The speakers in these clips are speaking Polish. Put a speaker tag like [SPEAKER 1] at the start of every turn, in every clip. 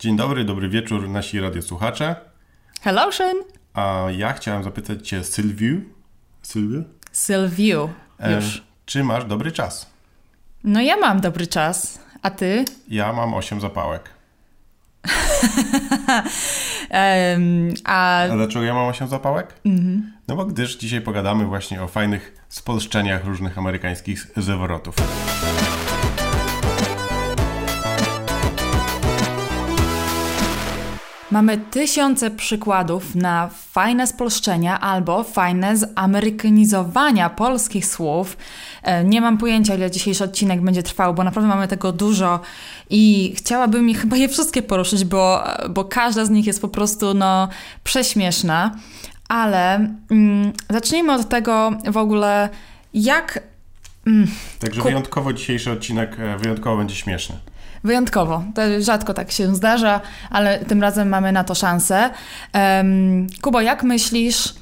[SPEAKER 1] Dzień dobry, dobry wieczór nasi radiosłuchacze.
[SPEAKER 2] Hello, Shane.
[SPEAKER 1] A ja chciałem zapytać Cię,
[SPEAKER 2] Sylwiu, już.
[SPEAKER 1] Czy masz dobry czas?
[SPEAKER 2] No ja mam dobry czas, a ty?
[SPEAKER 1] Ja mam 8 zapałek.
[SPEAKER 2] A
[SPEAKER 1] dlaczego ja mam 8 zapałek? No bo gdyż dzisiaj pogadamy właśnie o fajnych spolszczeniach różnych amerykańskich zwrotów.
[SPEAKER 2] Mamy tysiące przykładów na fajne spolszczenia albo fajne zamerykanizowania polskich słów. Nie mam pojęcia, ile dzisiejszy odcinek będzie trwał, bo naprawdę mamy tego dużo i chciałabym chyba je wszystkie poruszyć, bo każda z nich jest po prostu prześmieszna. Ale zacznijmy od tego w ogóle, jak...
[SPEAKER 1] Także wyjątkowo dzisiejszy odcinek wyjątkowo będzie śmieszny.
[SPEAKER 2] Wyjątkowo. To rzadko tak się zdarza, ale tym razem mamy na to szansę. Kubo, jak myślisz,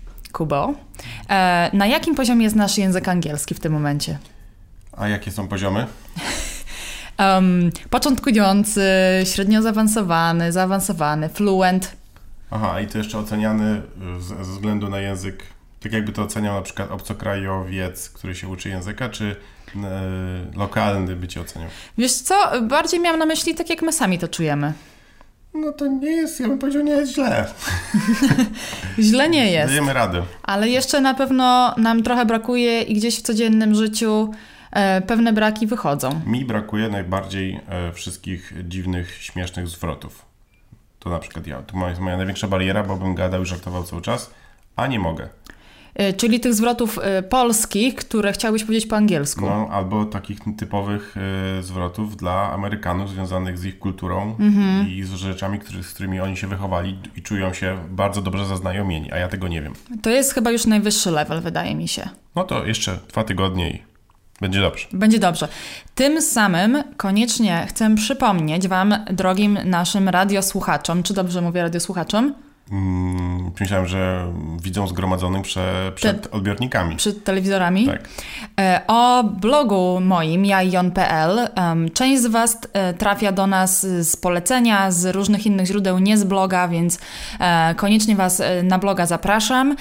[SPEAKER 2] na jakim poziomie jest nasz język angielski w tym momencie?
[SPEAKER 1] A jakie są poziomy?
[SPEAKER 2] Początkujący, średnio zaawansowany, fluent.
[SPEAKER 1] Aha, i to jeszcze oceniany ze względu na język, tak jakby to oceniał na przykład obcokrajowiec, który się uczy języka, czy lokalny by cię oceniał?
[SPEAKER 2] Wiesz co, bardziej miałam na myśli tak, jak my sami to czujemy.
[SPEAKER 1] No to nie jest, ja bym powiedział, nie jest źle.
[SPEAKER 2] Źle nie jest.
[SPEAKER 1] Dajemy radę.
[SPEAKER 2] Ale jeszcze na pewno nam trochę brakuje i gdzieś w codziennym życiu pewne braki wychodzą.
[SPEAKER 1] Mi brakuje najbardziej wszystkich dziwnych, śmiesznych zwrotów. To na przykład ja. To jest moja największa bariera, bo bym gadał i żartował cały czas, a nie mogę.
[SPEAKER 2] Czyli tych zwrotów polskich, które chciałbyś powiedzieć po angielsku.
[SPEAKER 1] No, albo takich typowych zwrotów dla Amerykanów związanych z ich kulturą i z rzeczami, z którymi oni się wychowali i czują się bardzo dobrze zaznajomieni, a ja tego nie wiem.
[SPEAKER 2] To jest chyba już najwyższy level, wydaje mi się.
[SPEAKER 1] No to jeszcze 2 tygodnie i będzie dobrze.
[SPEAKER 2] Będzie dobrze. Tym samym koniecznie chcę przypomnieć Wam, drogim naszym radiosłuchaczom, czy dobrze mówię radiosłuchaczom?
[SPEAKER 1] Myślałem, że widzą zgromadzonym przed odbiornikami.
[SPEAKER 2] Przed telewizorami?
[SPEAKER 1] Tak.
[SPEAKER 2] O blogu moim, jaion.pl. Część z Was trafia do nas z polecenia, z różnych innych źródeł, nie z bloga, więc koniecznie Was na bloga zapraszam.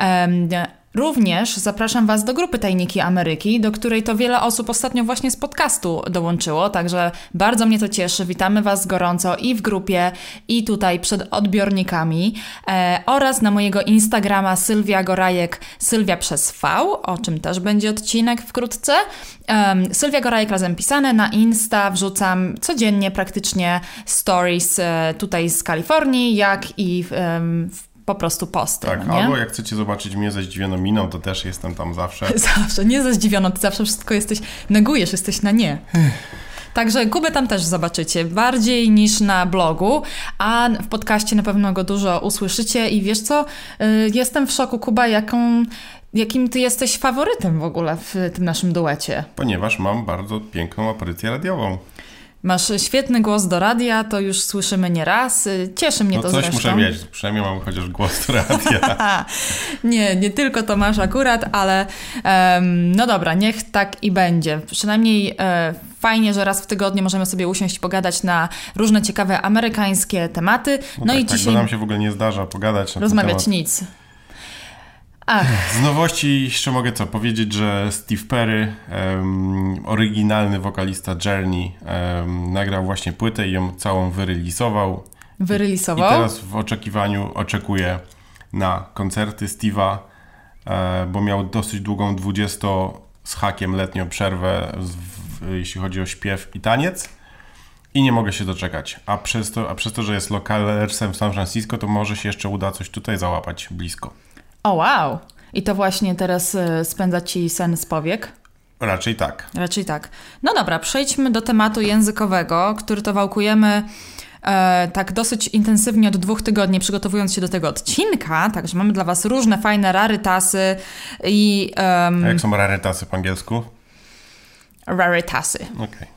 [SPEAKER 2] Również zapraszam Was do grupy Tajniki Ameryki, do której to wiele osób ostatnio właśnie z podcastu dołączyło, także bardzo mnie to cieszy. Witamy Was gorąco i w grupie, i tutaj przed odbiornikami, oraz na mojego Instagrama Sylwia Gorajek, Sylwia przez V, o czym też będzie odcinek wkrótce. Sylwia Gorajek razem pisane, na Insta wrzucam codziennie praktycznie stories tutaj z Kalifornii, jak i po prostu posty.
[SPEAKER 1] Tak,
[SPEAKER 2] no nie?
[SPEAKER 1] Albo jak chcecie zobaczyć mnie ze zdziwioną miną, to też jestem tam zawsze.
[SPEAKER 2] Zawsze, nie ze zdziwioną, ty zawsze wszystko negujesz, jesteś na nie. Także Kubę tam też zobaczycie, bardziej niż na blogu, a w podcaście na pewno go dużo usłyszycie i wiesz co, jestem w szoku, Kuba, jakim ty jesteś faworytem w ogóle w tym naszym duecie.
[SPEAKER 1] Ponieważ mam bardzo piękną aparycję radiową.
[SPEAKER 2] Masz świetny głos do radia, to już słyszymy nieraz. Cieszy mnie to zresztą.
[SPEAKER 1] Coś muszę mieć, przynajmniej mam chociaż głos do radia.
[SPEAKER 2] Nie tylko to masz akurat, ale no dobra, niech tak i będzie. Przynajmniej fajnie, że raz w tygodniu możemy sobie usiąść i pogadać na różne ciekawe amerykańskie tematy.
[SPEAKER 1] No tak, i dzisiaj bo nam się w ogóle nie zdarza pogadać na
[SPEAKER 2] rozmawiać
[SPEAKER 1] ten temat.
[SPEAKER 2] Nic.
[SPEAKER 1] Z nowości jeszcze mogę powiedzieć, że Steve Perry, oryginalny wokalista Journey, nagrał właśnie płytę i ją całą wyrealizował. I teraz w oczekiwaniu oczekuję na koncerty Steve'a, bo miał dosyć długą 20 z hakiem letnią przerwę, jeśli chodzi o śpiew i taniec. I nie mogę się doczekać. A przez to, że jest lokalsem w San Francisco, to może się jeszcze uda coś tutaj załapać blisko.
[SPEAKER 2] O wow! I to właśnie teraz spędza Ci sen z powiek?
[SPEAKER 1] Raczej tak.
[SPEAKER 2] No dobra, przejdźmy do tematu językowego, który to wałkujemy tak dosyć intensywnie od 2 tygodni, przygotowując się do tego odcinka. Także mamy dla Was różne fajne rarytasy i...
[SPEAKER 1] A jak są rarytasy po angielsku?
[SPEAKER 2] Rarytasy.
[SPEAKER 1] Okej.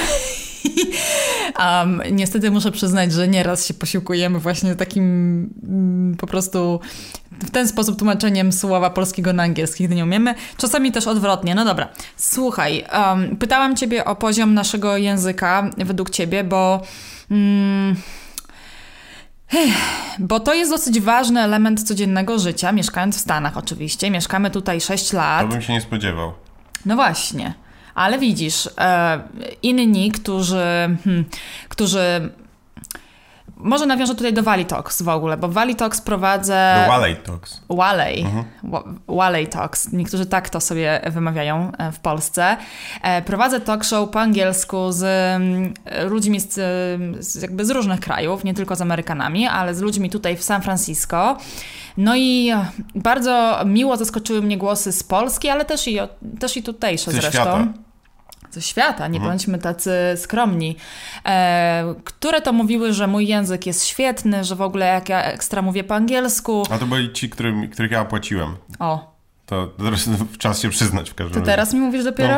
[SPEAKER 2] Niestety muszę przyznać, że nieraz się posiłkujemy właśnie takim po prostu w ten sposób tłumaczeniem słowa polskiego na angielski, gdy nie umiemy. Czasami też odwrotnie. No dobra, słuchaj, pytałam Ciebie o poziom naszego języka według Ciebie, bo Bo to jest dosyć ważny element codziennego życia, mieszkając w Stanach oczywiście. Mieszkamy tutaj 6 lat.
[SPEAKER 1] To bym się nie spodziewał.
[SPEAKER 2] No właśnie. Ale widzisz, inni, którzy... Może nawiążę tutaj do Valley Talks w ogóle, bo Valley Talks prowadzę...
[SPEAKER 1] Do Walley Talks.
[SPEAKER 2] Walley Talks. Niektórzy tak to sobie wymawiają w Polsce. Prowadzę talk show po angielsku z ludźmi jakby z różnych krajów, nie tylko z Amerykanami, ale z ludźmi tutaj w San Francisco. No i bardzo miło zaskoczyły mnie głosy z Polski, ale też i tutejsze zresztą.
[SPEAKER 1] Świata.
[SPEAKER 2] Ze świata, nie bądźmy tacy skromni, które to mówiły, że mój język jest świetny, że w ogóle jak ja ekstra mówię po angielsku.
[SPEAKER 1] A to byli ci, których ja opłaciłem.
[SPEAKER 2] O.
[SPEAKER 1] To teraz czas się przyznać w każdym razie.
[SPEAKER 2] To teraz mi mówisz dopiero?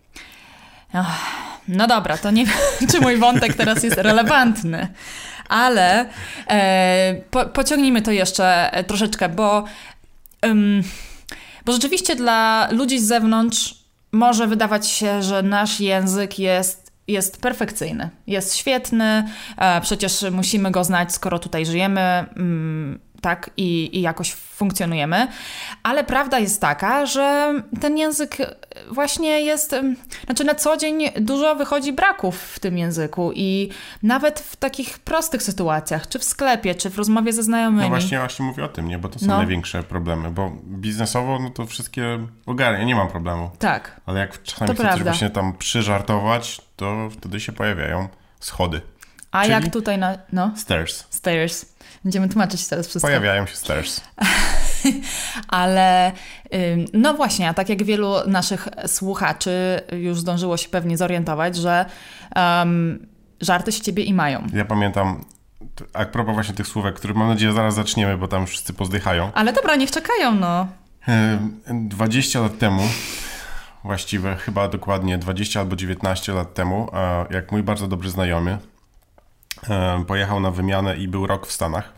[SPEAKER 2] No dobra, to nie wiem, czy mój wątek teraz jest relevantny, ale pociągnijmy to jeszcze troszeczkę, bo rzeczywiście dla ludzi z zewnątrz może wydawać się, że nasz język jest perfekcyjny, jest świetny, przecież musimy go znać, skoro tutaj żyjemy, tak, i jakoś funkcjonujemy, ale prawda jest taka, że ten język właśnie jest, znaczy na co dzień dużo wychodzi braków w tym języku i nawet w takich prostych sytuacjach, czy w sklepie, czy w rozmowie ze znajomymi.
[SPEAKER 1] No właśnie mówię o tym, nie, bo to są największe problemy, bo biznesowo no to wszystkie ogarnia, nie mam problemu.
[SPEAKER 2] Tak.
[SPEAKER 1] Ale jak czasami chcę coś właśnie tam przyżartować, to wtedy się pojawiają schody.
[SPEAKER 2] A czyli jak tutaj
[SPEAKER 1] Stairs.
[SPEAKER 2] Będziemy tłumaczyć teraz wszystko.
[SPEAKER 1] Pojawiają się stairs.
[SPEAKER 2] Ale no właśnie, a tak jak wielu naszych słuchaczy już zdążyło się pewnie zorientować, że żarty się ciebie i mają.
[SPEAKER 1] Ja pamiętam, a propos właśnie tych słówek, które mam nadzieję zaraz zaczniemy, bo tam wszyscy pozdychają.
[SPEAKER 2] Ale dobra, niech czekają, no.
[SPEAKER 1] 20 lat temu, właściwie chyba dokładnie 20 albo 19 lat temu, jak mój bardzo dobry znajomy pojechał na wymianę i był rok w Stanach.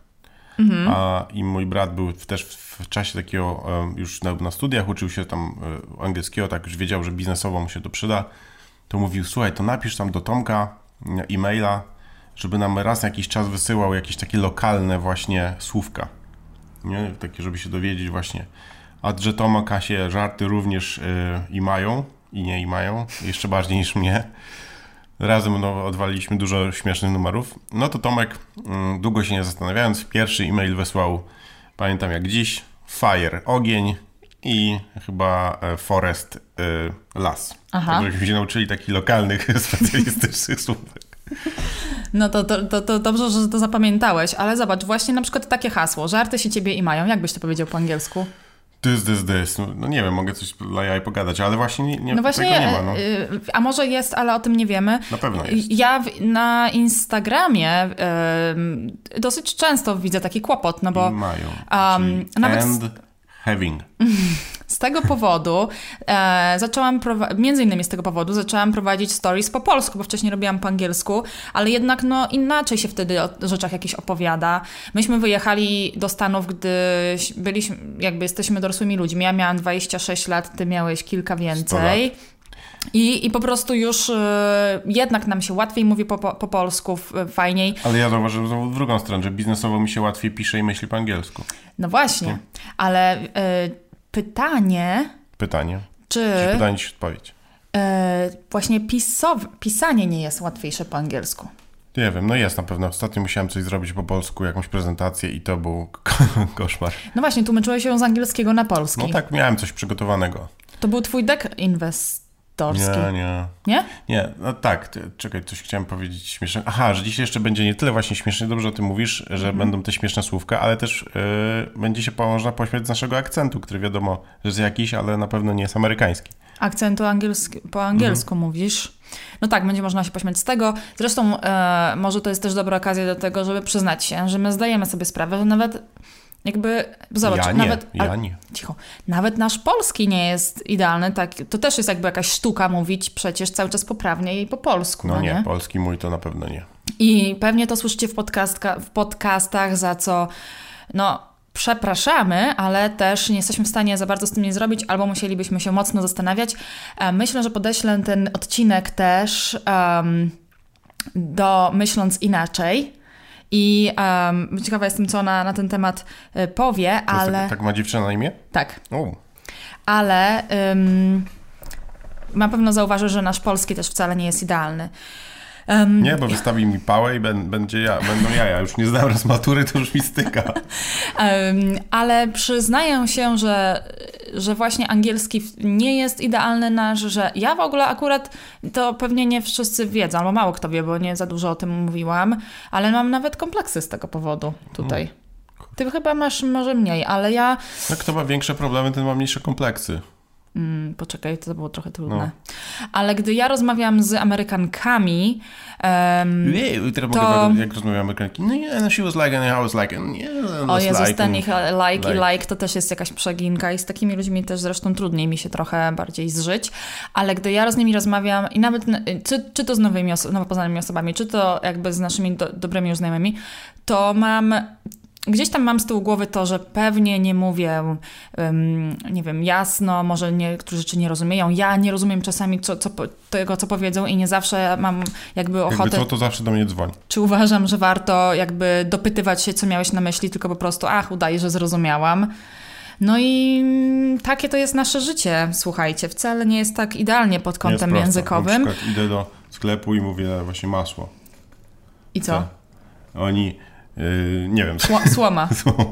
[SPEAKER 1] I mój brat był też w czasie takiego, już na studiach uczył się tam angielskiego, tak już wiedział, że biznesowo mu się to przyda. To mówił, słuchaj, to napisz tam do Tomka e-maila, żeby nam raz na jakiś czas wysyłał jakieś takie lokalne właśnie słówka. Nie? Takie, żeby się dowiedzieć właśnie. A że Tomka się żarty również i mają, i nie i mają, jeszcze bardziej niż mnie. Razem odwaliliśmy dużo śmiesznych numerów. No to Tomek, długo się nie zastanawiając, pierwszy e-mail wysłał, pamiętam jak dziś, fire, ogień i chyba forest, las.
[SPEAKER 2] Aha.
[SPEAKER 1] Tak, żeśmy się nauczyli takich lokalnych, specjalistycznych słówek.
[SPEAKER 2] No to dobrze, że to zapamiętałeś, ale zobacz, właśnie na przykład takie hasło, żarty się ciebie i mają, jak byś to powiedział po angielsku?
[SPEAKER 1] This. No nie wiem, mogę coś dla jaj pogadać, ale właśnie
[SPEAKER 2] no właśnie,
[SPEAKER 1] tego nie ma. No.
[SPEAKER 2] A może jest, ale o tym nie wiemy.
[SPEAKER 1] Na pewno jest.
[SPEAKER 2] Ja na Instagramie dosyć często widzę taki kłopot, no bo...
[SPEAKER 1] I mają.
[SPEAKER 2] Nawet
[SPEAKER 1] having.
[SPEAKER 2] Z tego powodu między innymi z tego powodu zaczęłam prowadzić stories po polsku, bo wcześniej robiłam po angielsku, ale jednak no inaczej się wtedy o rzeczach jakieś opowiada. Myśmy wyjechali do Stanów, gdy jesteśmy dorosłymi ludźmi. Ja miałam 26 lat, ty miałeś kilka więcej. I po prostu już jednak nam się łatwiej mówi po polsku, fajniej.
[SPEAKER 1] Ale ja zauważyłem w drugą stronę, że biznesowo mi się łatwiej pisze i myśli po angielsku.
[SPEAKER 2] No właśnie, ale pytanie... Czy
[SPEAKER 1] pytanie ci odpowiedź.
[SPEAKER 2] Właśnie pisanie nie jest łatwiejsze po angielsku?
[SPEAKER 1] Nie wiem, no jest na pewno. Ostatnio musiałem coś zrobić po polsku, jakąś prezentację i to był koszmar.
[SPEAKER 2] No właśnie, tłumaczyłeś się z angielskiego na polski.
[SPEAKER 1] No tak, miałem coś przygotowanego.
[SPEAKER 2] To był twój deck inwestorski?
[SPEAKER 1] Nie.
[SPEAKER 2] Nie? Nie,
[SPEAKER 1] no tak. Czekaj, coś chciałem powiedzieć śmieszne. Aha, że dzisiaj jeszcze będzie nie tyle właśnie śmiesznie, dobrze o tym mówisz, że będą te śmieszne słówka, ale też będzie się można pośmiać z naszego akcentu, który wiadomo, że jest jakiś, ale na pewno nie jest amerykański.
[SPEAKER 2] Akcentu po angielsku mówisz? No tak, będzie można się pośmiać z tego. Zresztą może to jest też dobra okazja do tego, żeby przyznać się, że my zdajemy sobie sprawę, że nawet jakby, zobacz, cicho, nawet nasz polski nie jest idealny, tak, to też jest jakby jakaś sztuka mówić przecież cały czas poprawnie i po polsku.
[SPEAKER 1] No nie, polski mój to na pewno nie.
[SPEAKER 2] I pewnie to słyszycie w podcastach, za co przepraszamy, ale też nie jesteśmy w stanie za bardzo z tym nie zrobić, albo musielibyśmy się mocno zastanawiać. Myślę, że podeślę ten odcinek też do Myśląc Inaczej I ciekawa jestem, co ona na ten temat powie, ale...
[SPEAKER 1] Tak ma dziewczyna na imię?
[SPEAKER 2] Tak.
[SPEAKER 1] O.
[SPEAKER 2] Ale na pewno zauważył, że nasz polski też wcale nie jest idealny.
[SPEAKER 1] Nie, bo wystawi mi pałę i będą jaja. Już nie zdałem raz matury, to już mi styka.
[SPEAKER 2] Ale przyznaję się, że właśnie angielski nie jest idealny nasz, że ja w ogóle akurat, to pewnie nie wszyscy wiedzą, albo mało kto wie, bo nie za dużo o tym mówiłam, ale mam nawet kompleksy z tego powodu tutaj. Ty chyba masz może mniej, ale ja...
[SPEAKER 1] No, kto ma większe problemy, ten ma mniejsze kompleksy.
[SPEAKER 2] Poczekaj, to było trochę trudne. No. Ale gdy ja rozmawiam z Amerykankami,
[SPEAKER 1] to... Jak rozmawiam Amerykanki, no she was like, and I was like,
[SPEAKER 2] o Jezus, ten ich like to też jest jakaś przeginka i z takimi ludźmi też zresztą trudniej mi się trochę bardziej zżyć, ale gdy ja z nimi rozmawiam i nawet czy to z nowo poznanymi osobami, czy to jakby z naszymi dobrymi już znajomymi, to gdzieś tam mam z tyłu głowy to, że pewnie nie mówię, nie wiem, jasno, może niektóre rzeczy nie rozumieją. Ja nie rozumiem czasami tego, co powiedzą i nie zawsze mam jakby ochotę...
[SPEAKER 1] to zawsze do mnie dzwoni.
[SPEAKER 2] Czy uważam, że warto jakby dopytywać się, co miałeś na myśli, tylko po prostu, udaję, że zrozumiałam. No i takie to jest nasze życie, słuchajcie. Wcale nie jest tak idealnie pod kątem językowym.
[SPEAKER 1] Na przykład idę do sklepu i mówię właśnie masło.
[SPEAKER 2] I co?
[SPEAKER 1] Oni... nie wiem.
[SPEAKER 2] Słoma.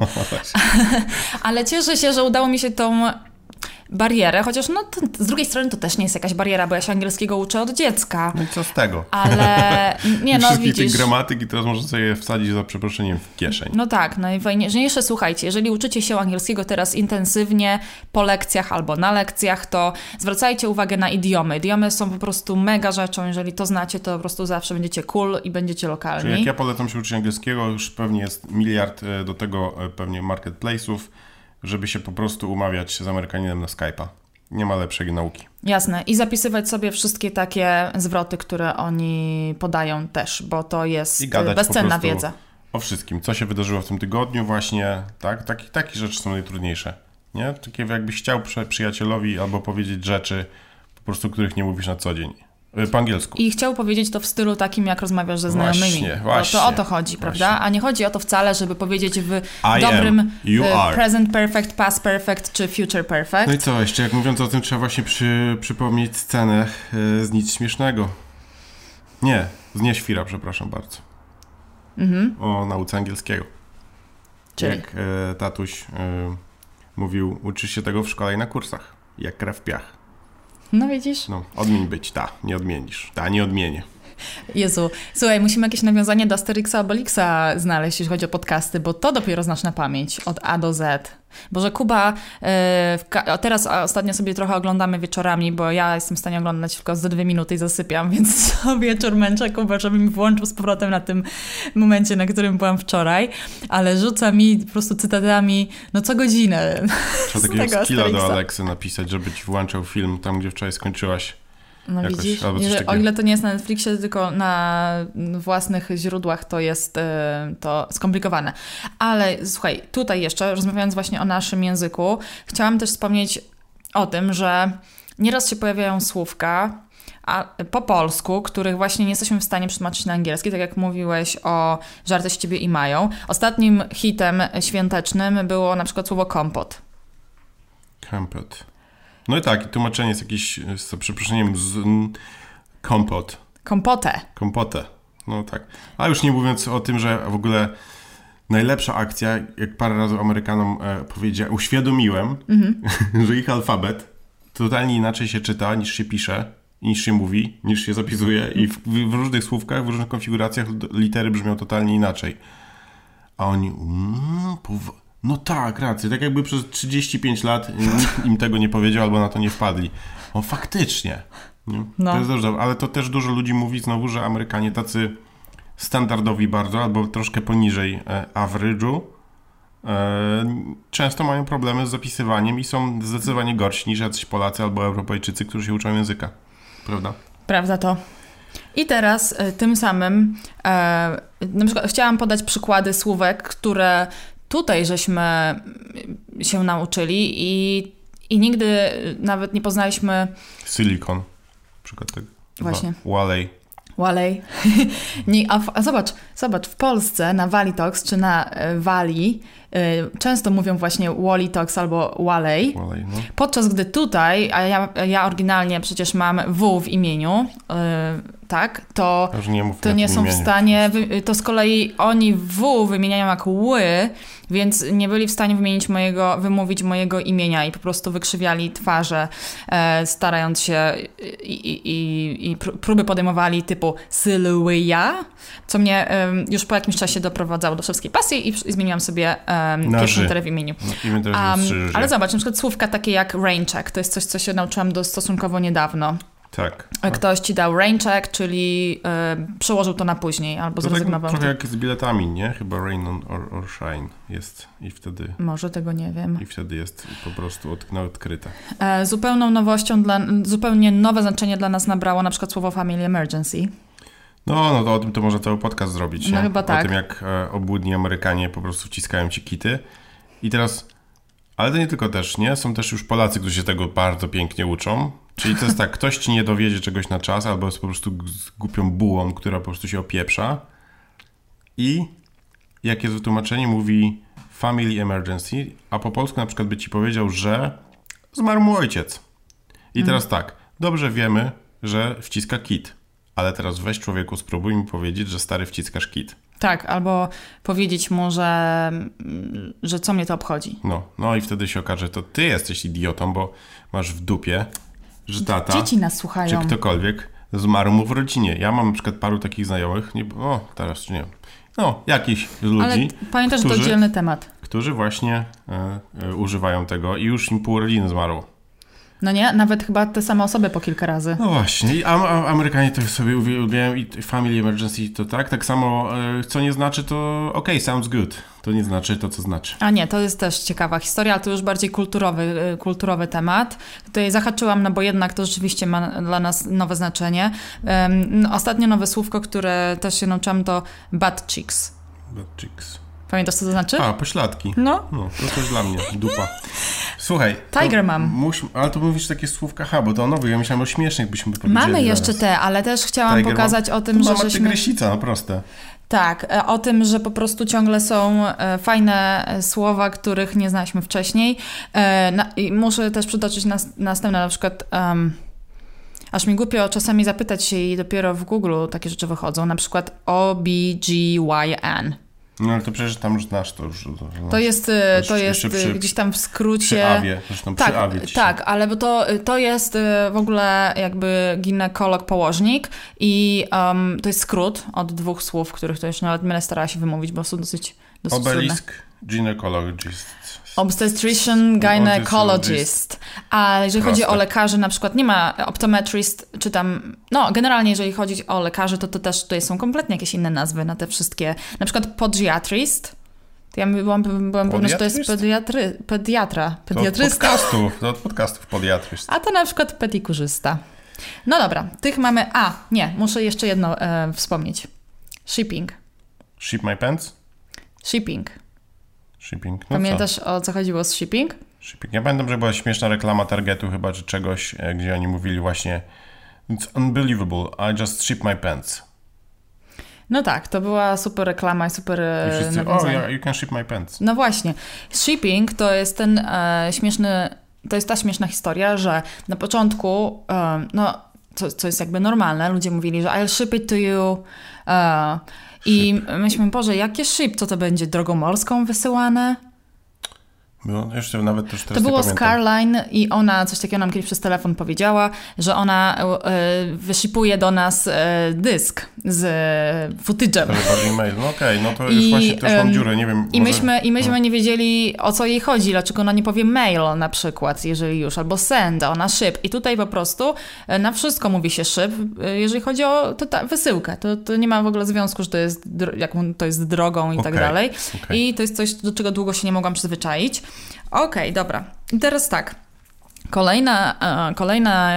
[SPEAKER 2] Ale cieszę się, że udało mi się tą barierę, chociaż z drugiej strony to też nie jest jakaś bariera, bo ja się angielskiego uczę od dziecka.
[SPEAKER 1] No i co z tego?
[SPEAKER 2] Ale nie,
[SPEAKER 1] wszystkich
[SPEAKER 2] widzisz.
[SPEAKER 1] tych gramatyk i teraz można sobie je wsadzić za przeproszeniem w kieszeń.
[SPEAKER 2] No tak, najważniejsze, słuchajcie, jeżeli uczycie się angielskiego teraz intensywnie po lekcjach albo na lekcjach, to zwracajcie uwagę na idiomy. Idiomy są po prostu mega rzeczą, jeżeli to znacie, to po prostu zawsze będziecie cool i będziecie lokalni.
[SPEAKER 1] Czyli jak ja polecam się uczyć angielskiego, już pewnie jest miliard do tego pewnie marketplace'ów, żeby się po prostu umawiać z Amerykaninem na Skype'a. Nie ma lepszej nauki.
[SPEAKER 2] Jasne. I zapisywać sobie wszystkie takie zwroty, które oni podają też, bo to jest bezcenna wiedza.
[SPEAKER 1] O wszystkim, co się wydarzyło w tym tygodniu właśnie, tak? Takie rzeczy są najtrudniejsze, nie? Takie jakbyś chciał przyjacielowi albo powiedzieć rzeczy, po prostu których nie mówisz na co dzień. Po angielsku.
[SPEAKER 2] I chciał powiedzieć to w stylu takim, jak rozmawiasz ze znajomymi.
[SPEAKER 1] Właśnie,
[SPEAKER 2] to o to chodzi, prawda? A nie chodzi o to wcale, żeby powiedzieć w dobrym present perfect, past perfect czy future perfect.
[SPEAKER 1] No i co, jeszcze jak mówiąc o tym, trzeba właśnie przypomnieć scenę z Nic śmiesznego. Nie, z Nieświra, przepraszam bardzo. O nauce angielskiego.
[SPEAKER 2] Czyli?
[SPEAKER 1] Jak tatuś mówił, uczysz się tego w szkole i na kursach. Jak krew w piach.
[SPEAKER 2] No widzisz?
[SPEAKER 1] No, odmień być, nie odmienisz. Nie odmienię.
[SPEAKER 2] Jezu, słuchaj, musimy jakieś nawiązanie do Asterixa Obelixa znaleźć, jeśli chodzi o podcasty, bo to dopiero znasz na pamięć, od A do Z. Boże, Kuba, teraz ostatnio sobie trochę oglądamy wieczorami, bo ja jestem w stanie oglądać tylko za 2 minuty i zasypiam, więc co wieczór męczę Kuba, żeby mi włączył z powrotem na tym momencie, na którym byłam wczoraj, ale rzuca mi po prostu cytatami, co godzinę.
[SPEAKER 1] Trzeba takiego skilla do Alexy napisać, żeby ci włączał film tam, gdzie wczoraj skończyłaś.
[SPEAKER 2] No jakoś, widzisz, o ile to nie jest na Netflixie, tylko na własnych źródłach, to jest to skomplikowane. Ale słuchaj, tutaj jeszcze, rozmawiając właśnie o naszym języku, chciałam też wspomnieć o tym, że nieraz się pojawiają słówka po polsku, których właśnie nie jesteśmy w stanie przetłumaczyć na angielski, tak jak mówiłeś o żarty z ciebie i mają. Ostatnim hitem świątecznym było na przykład słowo kompot.
[SPEAKER 1] Kompot. No i tak, tłumaczenie jest jakieś, z przeproszeniem, kompot. Kompotę. No tak. A już nie mówiąc o tym, że w ogóle najlepsza akcja, jak parę razy Amerykanom uświadomiłem, że ich alfabet totalnie inaczej się czyta, niż się pisze, niż się mówi, niż się zapisuje i w różnych słówkach, w różnych konfiguracjach litery brzmią totalnie inaczej. A oni... No tak, rację. Tak jakby przez 35 lat nikt im tego nie powiedział albo na to nie wpadli. Faktycznie. Nie? No. To jest dobrze, ale to też dużo ludzi mówi znowu, że Amerykanie tacy standardowi bardzo, albo troszkę poniżej average'u, często mają problemy z zapisywaniem i są zdecydowanie gorsi niż jacyś Polacy albo Europejczycy, którzy się uczą języka. Prawda?
[SPEAKER 2] Prawda to. I teraz tym samym na przykład chciałam podać przykłady słówek, które tutaj żeśmy się nauczyli i nigdy nawet nie poznaliśmy...
[SPEAKER 1] Silicon. Przykład tego.
[SPEAKER 2] Właśnie.
[SPEAKER 1] Walley.
[SPEAKER 2] Walej. Nie, a zobacz, w Polsce na Wali Talks czy na Wali często mówią właśnie Wally Talks albo Walej.
[SPEAKER 1] No.
[SPEAKER 2] Podczas gdy tutaj, a ja oryginalnie przecież mam W w imieniu, tak, to nie są w stanie, to z kolei oni W wymieniają jak ły, więc nie byli w stanie wymówić mojego imienia i po prostu wykrzywiali twarze, starając się i próby podejmowali typu Sylwia, co mnie już po jakimś czasie doprowadzało do szewskiej pasji i zmieniłam sobie pierwszą literę w imieniu. Ale zobacz, na przykład słówka takie jak rain check, to jest coś, co się nauczyłam stosunkowo niedawno.
[SPEAKER 1] Tak.
[SPEAKER 2] Ktoś ci dał rain check, czyli przełożył to na później, albo zrezygnował.
[SPEAKER 1] Tak trochę jak z biletami, nie? Chyba rain or shine jest i wtedy...
[SPEAKER 2] Może tego nie wiem.
[SPEAKER 1] I wtedy jest po prostu odkryte.
[SPEAKER 2] Zupełną nowością, zupełnie nowe znaczenie dla nas nabrało na przykład słowo family emergency.
[SPEAKER 1] No to o tym to może cały podcast zrobić, nie?
[SPEAKER 2] No chyba tak.
[SPEAKER 1] O tym, jak obłudni Amerykanie po prostu wciskają ci kity. I teraz... Ale to nie tylko też, nie? Są też już Polacy, którzy się tego bardzo pięknie uczą. Czyli to jest tak, ktoś ci nie dowiedzie czegoś na czas, albo jest po prostu głupią bułą, która po prostu się opieprza. I jak jest wytłumaczenie, mówi family emergency, a po polsku na przykład by ci powiedział, że zmarł mu ojciec. I teraz tak, dobrze wiemy, że wciska kit, ale teraz weź człowieku, spróbuj mi powiedzieć, że stary wciskasz kit.
[SPEAKER 2] Tak, albo powiedzieć mu, że co mnie to obchodzi.
[SPEAKER 1] No i wtedy się okaże, to ty jesteś idiotą, bo masz w dupie, że tata,
[SPEAKER 2] dzieci nas słuchają,
[SPEAKER 1] czy ktokolwiek zmarł mu w rodzinie. Ja mam na przykład paru takich znajomych, teraz nie wiem, jakichś ludzi. Ale
[SPEAKER 2] pamiętaj, że to oddzielny temat.
[SPEAKER 1] Którzy właśnie używają tego i już im pół rodziny zmarło.
[SPEAKER 2] No nie? Nawet chyba te same osoby po kilka razy.
[SPEAKER 1] No właśnie. Amerykanie to sobie uwielbiają i family emergency to tak samo, co nie znaczy to sounds good. To nie znaczy to, co znaczy. A
[SPEAKER 2] nie, to jest też ciekawa historia, ale to już bardziej kulturowy temat. Tutaj zahaczyłam, bo jednak to rzeczywiście ma dla nas nowe znaczenie. Ostatnio nowe słówko, które też się nauczyłam, to butt cheeks.
[SPEAKER 1] Butt cheeks.
[SPEAKER 2] Pamiętasz, co to znaczy?
[SPEAKER 1] Pośladki.
[SPEAKER 2] No
[SPEAKER 1] to też dla mnie. Dupa. Słuchaj.
[SPEAKER 2] Tiger mom.
[SPEAKER 1] Ale to mówisz takie słówka, bo to nowe. Ja myślałem o śmiesznych, byśmy powiedzieli.
[SPEAKER 2] Mamy jeszcze te, ale też chciałam Tiger pokazać o tym, że żeśmy...
[SPEAKER 1] tygrysica, proste.
[SPEAKER 2] Tak, o tym, że po prostu ciągle są fajne słowa, których nie znaliśmy wcześniej. I muszę też przytoczyć następne, na przykład... Aż mi głupio czasami zapytać się i dopiero w Google takie rzeczy wychodzą. Na przykład OBGYN.
[SPEAKER 1] No ale to przecież tam już znasz to już.
[SPEAKER 2] To jest gdzieś tam w skrócie.
[SPEAKER 1] Przy Awie, zresztą przy Awie.
[SPEAKER 2] Tak, ale bo to jest w ogóle jakby ginekolog, położnik i to jest skrót od dwóch słów, których to już nawet będę starała się wymówić, bo są dosyć
[SPEAKER 1] Obelisk, gynecologist.
[SPEAKER 2] Obstetrician, gynecologist. A jeżeli chodzi o lekarzy, na przykład nie ma optometrist, czy tam, generalnie jeżeli chodzi o lekarzy, to też tutaj są kompletnie jakieś inne nazwy na te wszystkie, na przykład podiatrist. Ja byłam pewna, że to jest pediatra. Pediatrysta.
[SPEAKER 1] To od podcastów podiatryst.
[SPEAKER 2] A to na przykład pedikurzysta. No dobra, tych mamy, muszę jeszcze jedno wspomnieć. Shipping.
[SPEAKER 1] Ship my pants?
[SPEAKER 2] Shipping.
[SPEAKER 1] Pamiętasz
[SPEAKER 2] o co chodziło z shipping?
[SPEAKER 1] Ja pamiętam, że była śmieszna reklama Targetu chyba, czy czegoś, gdzie oni mówili właśnie It's unbelievable, I just ship my pants.
[SPEAKER 2] No tak, to była super reklama i super
[SPEAKER 1] you can ship my pants.
[SPEAKER 2] No właśnie. Shipping to jest ten to jest ta śmieszna historia, że na początku, co jest jakby normalne, ludzie mówili, że I'll ship it to you, i myślimy, Boże, jakie ship? Co to będzie? Drogą morską wysyłane?
[SPEAKER 1] No, jeszcze nawet też teraz
[SPEAKER 2] to było
[SPEAKER 1] z
[SPEAKER 2] Carline i ona coś takiego nam kiedyś przez telefon powiedziała, że ona wyshipuje do nas dysk z footage'em.
[SPEAKER 1] To już właśnie też mam dziurę, nie wiem.
[SPEAKER 2] I myśmy nie wiedzieli, o co jej chodzi, dlaczego ona nie powie mail na przykład, jeżeli już, albo send, ona ship. I tutaj po prostu na wszystko mówi się ship, jeżeli chodzi o wysyłkę. To nie ma w ogóle związku, że to jest, to jest drogą i tak dalej. I to jest coś, do czego długo się nie mogłam przyzwyczaić. Okej, dobra. I teraz tak. Kolejna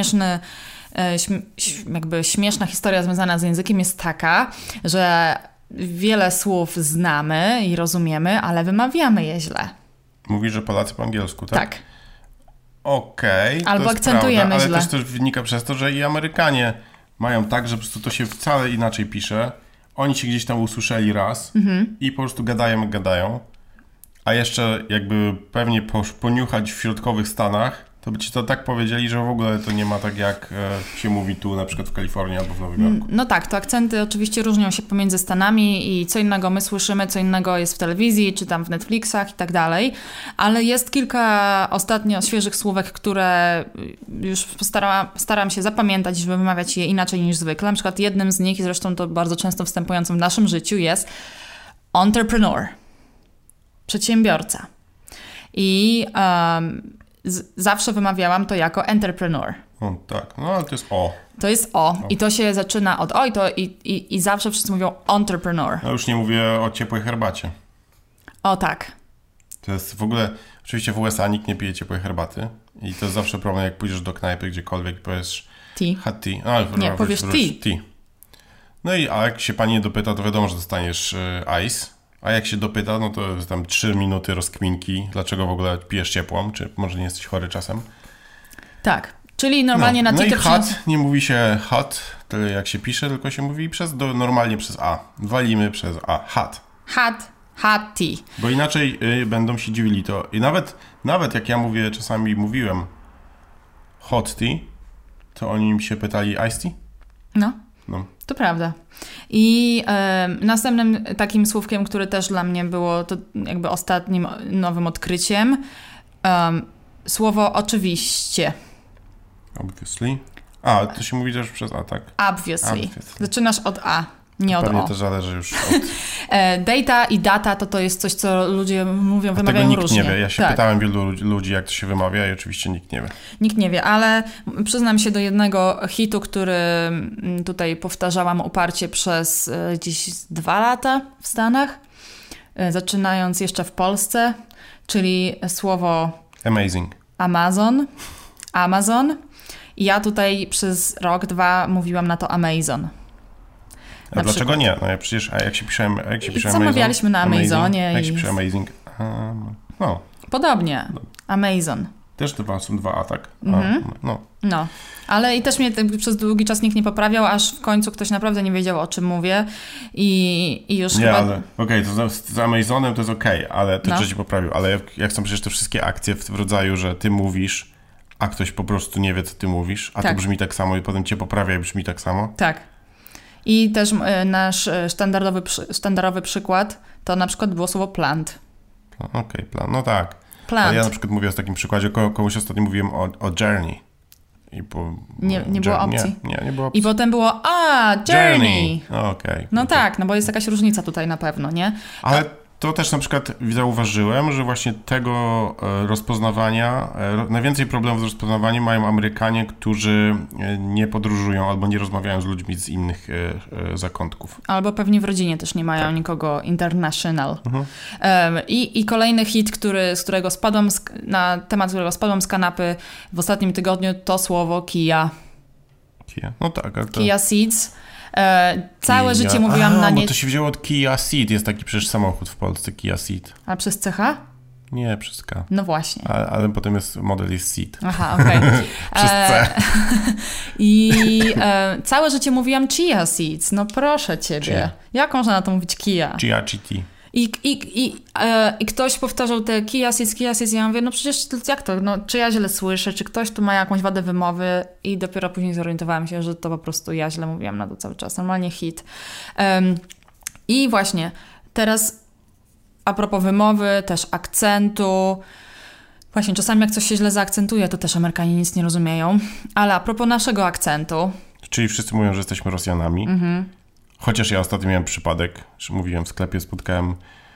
[SPEAKER 2] jakby śmieszna historia związana z językiem jest taka, że wiele słów znamy i rozumiemy, ale wymawiamy je źle.
[SPEAKER 1] Mówisz, że Polacy po angielsku, tak?
[SPEAKER 2] Tak.
[SPEAKER 1] Okej.
[SPEAKER 2] Albo
[SPEAKER 1] to jest
[SPEAKER 2] akcentujemy
[SPEAKER 1] prawda,
[SPEAKER 2] źle.
[SPEAKER 1] Ale też wynika przez to, że i Amerykanie mają tak, że po prostu to się wcale inaczej pisze. Oni się gdzieś tam usłyszeli raz i po prostu gadają. A jeszcze jakby pewnie poniuchać w środkowych Stanach, to by ci to tak powiedzieli, że w ogóle to nie ma tak jak się mówi tu na przykład w Kalifornii albo w Nowym Jorku.
[SPEAKER 2] No tak, to akcenty oczywiście różnią się pomiędzy Stanami i co innego my słyszymy, co innego jest w telewizji, czy tam w Netflixach i tak dalej, ale jest kilka ostatnio świeżych słówek, które już staram się zapamiętać, żeby wymawiać je inaczej niż zwykle. Na przykład jednym z nich, i zresztą to bardzo często występującym w naszym życiu, jest entrepreneur, przedsiębiorca. I zawsze wymawiałam to jako entrepreneur.
[SPEAKER 1] O, tak, no ale to jest o.
[SPEAKER 2] To jest o. I to się zaczyna od o i zawsze wszyscy mówią entrepreneur.
[SPEAKER 1] Ja już nie mówię o ciepłej herbacie.
[SPEAKER 2] O tak.
[SPEAKER 1] To jest w ogóle, oczywiście w USA nikt nie pije ciepłej herbaty i to jest zawsze problem, jak pójdziesz do knajpy gdziekolwiek i powiesz
[SPEAKER 2] Tea.
[SPEAKER 1] hot tea.
[SPEAKER 2] Nie, powiesz tea.
[SPEAKER 1] No i a jak się pani nie dopyta, to wiadomo, że dostaniesz ice. A jak się dopyta, no to jest tam 3 minuty rozkminki, dlaczego w ogóle pijesz ciepłą, czy może nie jesteś chory czasem.
[SPEAKER 2] Tak, czyli normalnie na
[SPEAKER 1] no
[SPEAKER 2] Twitter...
[SPEAKER 1] i hot, nie mówi się hot, tyle jak się pisze, tylko się mówi normalnie przez A. Walimy przez A. Hot.
[SPEAKER 2] Hot tea.
[SPEAKER 1] Bo inaczej będą się dziwili to. I nawet jak ja czasami mówiłem hot tea, to oni mi się pytali iced tea?
[SPEAKER 2] No. To prawda. I następnym takim słówkiem, który też dla mnie było to jakby ostatnim nowym odkryciem, słowo oczywiście.
[SPEAKER 1] Obviously. A, to się mówi też przez A, tak?
[SPEAKER 2] Obviously. Zaczynasz od A, nie od
[SPEAKER 1] Pewnie
[SPEAKER 2] O.
[SPEAKER 1] to zależy już od...
[SPEAKER 2] Data i data to jest coś, co ludzie mówią, wymawiają
[SPEAKER 1] tego nikt
[SPEAKER 2] różnie.
[SPEAKER 1] nie wie. Ja się pytałem wielu ludzi, jak to się wymawia i oczywiście nikt nie wie.
[SPEAKER 2] Nikt nie wie, ale przyznam się do jednego hitu, który tutaj powtarzałam uparcie przez gdzieś 2 lata w Stanach, zaczynając jeszcze w Polsce, czyli słowo Amazon. I ja tutaj przez rok, 2 mówiłam na to Amazon.
[SPEAKER 1] A dlaczego nie? No przecież, jak się pisze Amazon...
[SPEAKER 2] Zamawialiśmy na Amazonie.
[SPEAKER 1] Jak się pisze Amazing? No.
[SPEAKER 2] Podobnie. Amazon.
[SPEAKER 1] Też są 2 A, tak?
[SPEAKER 2] No. Ale i też mnie przez długi czas nikt nie poprawiał, aż w końcu ktoś naprawdę nie wiedział, o czym mówię i już
[SPEAKER 1] nie,
[SPEAKER 2] chyba...
[SPEAKER 1] ale okej, to z Amazonem to jest ale to ci poprawił, ale jak są przecież te wszystkie akcje w rodzaju, że ty mówisz, a ktoś po prostu nie wie, co ty mówisz, a to brzmi tak samo i potem cię poprawia i brzmi tak samo.
[SPEAKER 2] Tak. I też nasz sztandarowy przykład to na przykład było słowo plant.
[SPEAKER 1] Okej, plan, no tak.
[SPEAKER 2] Plant.
[SPEAKER 1] Ale ja na przykład mówię o takim przykładzie, komuś ostatnio mówiłem o journey.
[SPEAKER 2] Nie było opcji.
[SPEAKER 1] Nie było opcji.
[SPEAKER 2] I potem było journey.
[SPEAKER 1] Okej.
[SPEAKER 2] No tak, no bo jest jakaś różnica tutaj na pewno, nie?
[SPEAKER 1] Ale to też na przykład zauważyłem, że właśnie tego rozpoznawania, najwięcej problemów z rozpoznawaniem mają Amerykanie, którzy nie podróżują albo nie rozmawiają z ludźmi z innych zakątków.
[SPEAKER 2] Albo pewnie w rodzinie też nie mają nikogo international. I kolejny hit, na temat którego spadłam z kanapy w ostatnim tygodniu, to słowo Kia.
[SPEAKER 1] Kia, no tak. Ale to...
[SPEAKER 2] Kia Seeds. Całe życie mówiłam na nie...
[SPEAKER 1] bo to się wzięło od Kia Ceed, jest taki przecież samochód w Polsce, Kia Ceed.
[SPEAKER 2] A przez CH?
[SPEAKER 1] Nie, przez K.
[SPEAKER 2] No właśnie.
[SPEAKER 1] Ale potem model jest Ceed.
[SPEAKER 2] Aha, okej.
[SPEAKER 1] Przez C.
[SPEAKER 2] I całe życie mówiłam Chia Seeds, no proszę ciebie.
[SPEAKER 1] Chia.
[SPEAKER 2] Jak można na to mówić Kia?
[SPEAKER 1] Chia GT.
[SPEAKER 2] I ktoś powtarzał te Kia Seeds, ja mówię, no przecież jak to, no czy ja źle słyszę, czy ktoś tu ma jakąś wadę wymowy i dopiero później zorientowałam się, że to po prostu ja źle mówiłam na to cały czas, normalnie hit. I właśnie, teraz a propos wymowy, też akcentu, właśnie czasami jak coś się źle zaakcentuje, to też Amerykanie nic nie rozumieją, ale a propos naszego akcentu.
[SPEAKER 1] Czyli wszyscy mówią, że jesteśmy Rosjanami. Chociaż ja ostatnio miałem przypadek, że mówiłem w sklepie, spotkałem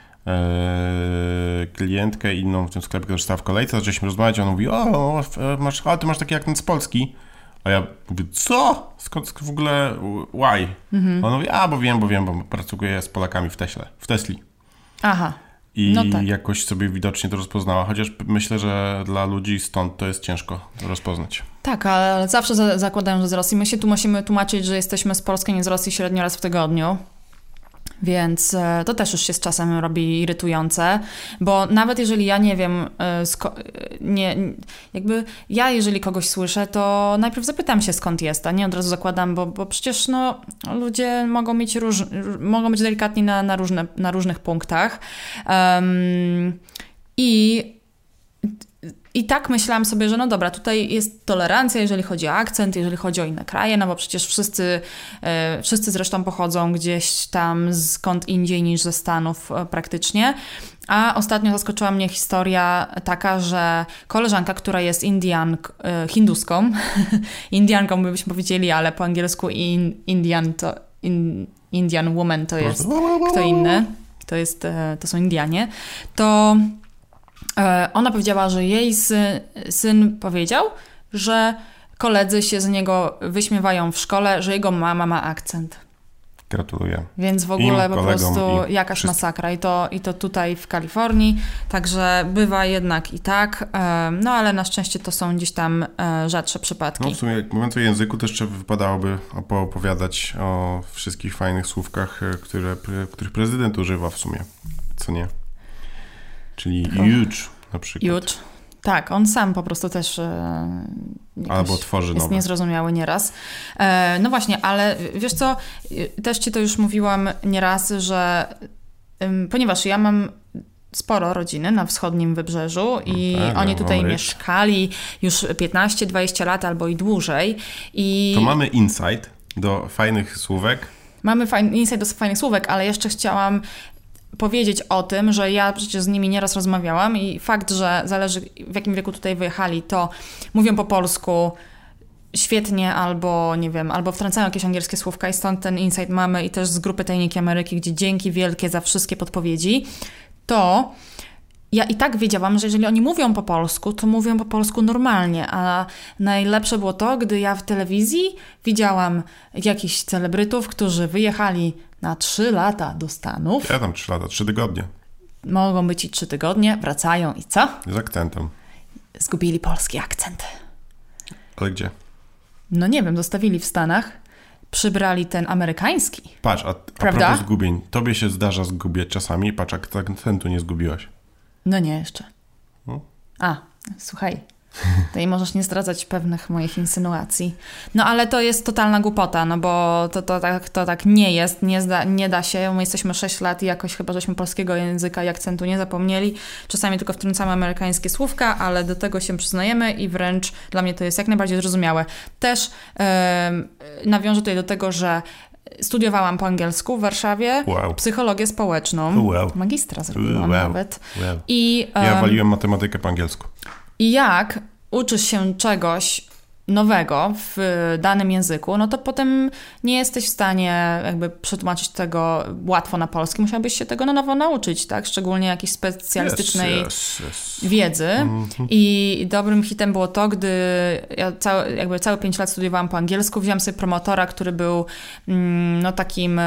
[SPEAKER 1] klientkę inną w tym sklepie, która stała w kolejce, zaczęliśmy rozmawiać, a on mówi, ty masz taki akcent z Polski. A ja mówię, co? Skąd w ogóle, why? On mówi, bo wiem, bo pracuję z Polakami w Tesli.
[SPEAKER 2] Aha.
[SPEAKER 1] I
[SPEAKER 2] no tak.
[SPEAKER 1] jakoś sobie widocznie to rozpoznała, chociaż myślę, że dla ludzi stąd to jest ciężko rozpoznać.
[SPEAKER 2] Tak, ale zawsze zakładają, że z Rosji. My się tu musimy tłumaczyć, że jesteśmy z Polski, nie z Rosji średnio raz w tygodniu. Więc to też już się z czasem robi irytujące, bo nawet jeżeli ja nie wiem, ja jeżeli kogoś słyszę, to najpierw zapytam się skąd jest, a nie od razu zakładam, bo przecież ludzie mogą być delikatni na różnych punktach. I tak myślałam sobie, że no dobra, tutaj jest tolerancja, jeżeli chodzi o akcent, jeżeli chodzi o inne kraje, no bo przecież wszyscy zresztą pochodzą gdzieś tam skąd indziej niż ze Stanów praktycznie. A ostatnio zaskoczyła mnie historia taka, że koleżanka, która jest hinduską, Indianką byśmy powiedzieli, ale po angielsku Indian woman to jest kto inny, to są Indianie, to ona powiedziała, że jej syn powiedział, że koledzy się z niego wyśmiewają w szkole, że jego mama ma akcent.
[SPEAKER 1] Gratuluję.
[SPEAKER 2] Więc w ogóle po prostu jakaś masakra. I to tutaj w Kalifornii. Także bywa jednak i tak. No ale na szczęście to są gdzieś tam rzadsze przypadki.
[SPEAKER 1] No w sumie jak mówiąc o języku, to jeszcze wypadałoby poopowiadać o wszystkich fajnych słówkach, których prezydent używa w sumie. Co nie? Czyli huge na przykład.
[SPEAKER 2] Huge. Tak, on sam po prostu też
[SPEAKER 1] albo tworzy
[SPEAKER 2] jest
[SPEAKER 1] nowe.
[SPEAKER 2] Niezrozumiały nieraz. No właśnie, ale wiesz co, też ci to już mówiłam nieraz, że ponieważ ja mam sporo rodziny na wschodnim wybrzeżu i oni tutaj mieszkali już 15-20 lat albo i dłużej.
[SPEAKER 1] To mamy insight do fajnych słówek.
[SPEAKER 2] Mamy insight do fajnych słówek, ale jeszcze chciałam powiedzieć o tym, że ja przecież z nimi nieraz rozmawiałam i fakt, że zależy w jakim wieku tutaj wyjechali, to mówią po polsku świetnie albo nie wiem, albo wtrącają jakieś angielskie słówka i stąd ten insight mamy i też z grupy Tajniki Ameryki, gdzie dzięki wielkie za wszystkie podpowiedzi, to ja i tak wiedziałam, że jeżeli oni mówią po polsku, to mówią po polsku normalnie, a najlepsze było to, gdy ja w telewizji widziałam jakichś celebrytów, którzy wyjechali na 3 lata do Stanów.
[SPEAKER 1] Ja tam 3 lata, 3 tygodnie.
[SPEAKER 2] Mogą być i 3 tygodnie, wracają i co?
[SPEAKER 1] Z akcentem.
[SPEAKER 2] Zgubili polski akcent.
[SPEAKER 1] Ale gdzie?
[SPEAKER 2] No nie wiem, zostawili w Stanach, przybrali ten amerykański.
[SPEAKER 1] Patrz, a propos zgubień, tobie się zdarza zgubiać czasami, patrz, akcentu nie zgubiłaś.
[SPEAKER 2] No nie, jeszcze. Słuchaj, tutaj możesz nie zdradzać pewnych moich insynuacji. No ale to jest totalna głupota, no bo to tak nie jest, nie da się. My jesteśmy 6 lat i jakoś chyba żeśmy polskiego języka i akcentu nie zapomnieli. Czasami tylko wtrącamy amerykańskie słówka, ale do tego się przyznajemy i wręcz dla mnie to jest jak najbardziej zrozumiałe. Też nawiążę tutaj do tego, że studiowałam po angielsku w Warszawie, psychologię społeczną, magistra zrobiłam nawet. I,
[SPEAKER 1] ja waliłem matematykę po angielsku.
[SPEAKER 2] I jak uczysz się czegoś nowego w danym języku, no to potem nie jesteś w stanie jakby przetłumaczyć tego łatwo na polski. Musiałbyś się tego na nowo nauczyć, tak? Szczególnie jakiejś specjalistycznej wiedzy. Mm-hmm. I dobrym hitem było to, gdy ja całe 5 lat studiowałam po angielsku, wziąłam sobie promotora, który był takim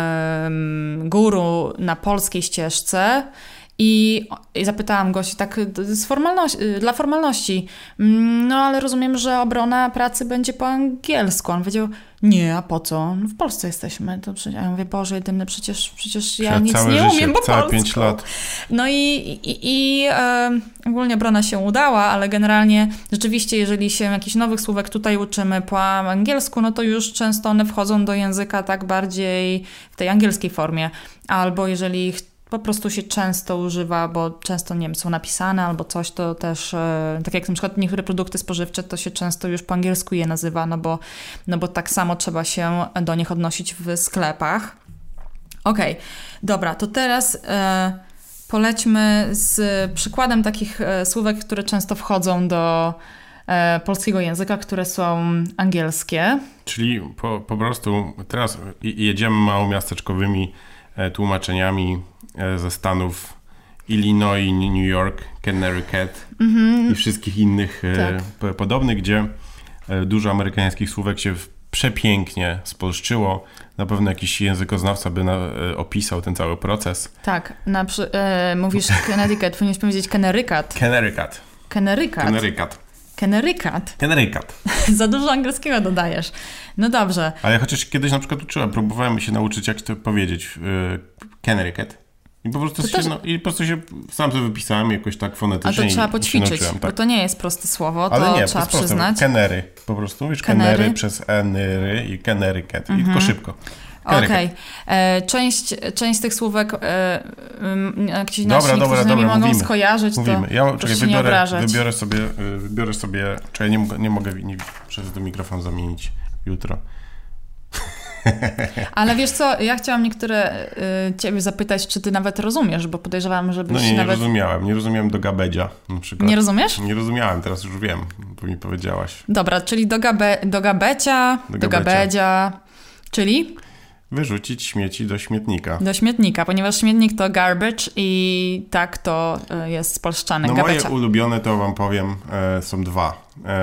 [SPEAKER 2] guru na polskiej ścieżce. I zapytałam go się tak dla formalności, no ale rozumiem, że obrona pracy będzie po angielsku. On powiedział, nie, a po co? No w Polsce jesteśmy. To a ja mówię, Boże, jedyny, przecież ja nic nie umiem po polsku. 5 lat. No i ogólnie obrona się udała, ale generalnie rzeczywiście, jeżeli się jakichś nowych słówek tutaj uczymy po angielsku, no to już często one wchodzą do języka tak bardziej w tej angielskiej formie. Albo jeżeli po prostu się często używa, bo często, nie wiem, są napisane albo coś, to też, tak jak na przykład niektóre produkty spożywcze, to się często już po angielsku je nazywa, no bo tak samo trzeba się do nich odnosić w sklepach. Okej, dobra, to teraz polećmy z przykładem takich słówek, które często wchodzą do polskiego języka, które są angielskie.
[SPEAKER 1] Czyli po prostu teraz jedziemy małomiasteczkowymi tłumaczeniami ze Stanów Illinois, New York, Connecticut i wszystkich innych podobnych, gdzie dużo amerykańskich słówek się przepięknie spolszczyło. Na pewno jakiś językoznawca by opisał ten cały proces.
[SPEAKER 2] Tak, mówisz Connecticut, powinieneś powiedzieć Connecticut.
[SPEAKER 1] Connecticut.
[SPEAKER 2] Connecticut.
[SPEAKER 1] Connecticut.
[SPEAKER 2] Za dużo angielskiego dodajesz. No dobrze.
[SPEAKER 1] Ale ja chociaż kiedyś na przykład próbowałem się nauczyć, jak to powiedzieć. Connecticut. I po prostu się sam sobie wypisałem jakoś tak fonetycznie.
[SPEAKER 2] A to trzeba poćwiczyć,
[SPEAKER 1] tak.
[SPEAKER 2] Bo to nie jest proste słowo,
[SPEAKER 1] ale
[SPEAKER 2] to
[SPEAKER 1] nie,
[SPEAKER 2] trzeba
[SPEAKER 1] to
[SPEAKER 2] przyznać.
[SPEAKER 1] Kenery. Po prostu mówisz Kenery przez N-ry i Connecticut. I tylko szybko.
[SPEAKER 2] Okej. Część z tych słówek jak ci
[SPEAKER 1] dobra,
[SPEAKER 2] mogą
[SPEAKER 1] mówimy.
[SPEAKER 2] skojarzyć,
[SPEAKER 1] mówimy.
[SPEAKER 2] to
[SPEAKER 1] Ja
[SPEAKER 2] proszę nie obrażać.
[SPEAKER 1] Wybiorę sobie, czy ja nie mogę przez ten mikrofon zamienić jutro.
[SPEAKER 2] Ale wiesz co, ja chciałam niektóre ciebie zapytać, czy ty nawet rozumiesz, bo podejrzewam, żebyś
[SPEAKER 1] No nie
[SPEAKER 2] nawet...
[SPEAKER 1] rozumiałem. Nie rozumiałem do gabedzia na przykład.
[SPEAKER 2] Nie rozumiesz?
[SPEAKER 1] Nie rozumiałem, teraz już wiem, bo mi powiedziałaś.
[SPEAKER 2] Dobra, czyli do gabedzia, czyli...
[SPEAKER 1] Wyrzucić śmieci do śmietnika.
[SPEAKER 2] Do śmietnika, ponieważ śmietnik to garbage i tak to jest spolszczane.
[SPEAKER 1] No
[SPEAKER 2] gabecia.
[SPEAKER 1] moje ulubione, to wam powiem, są dwa.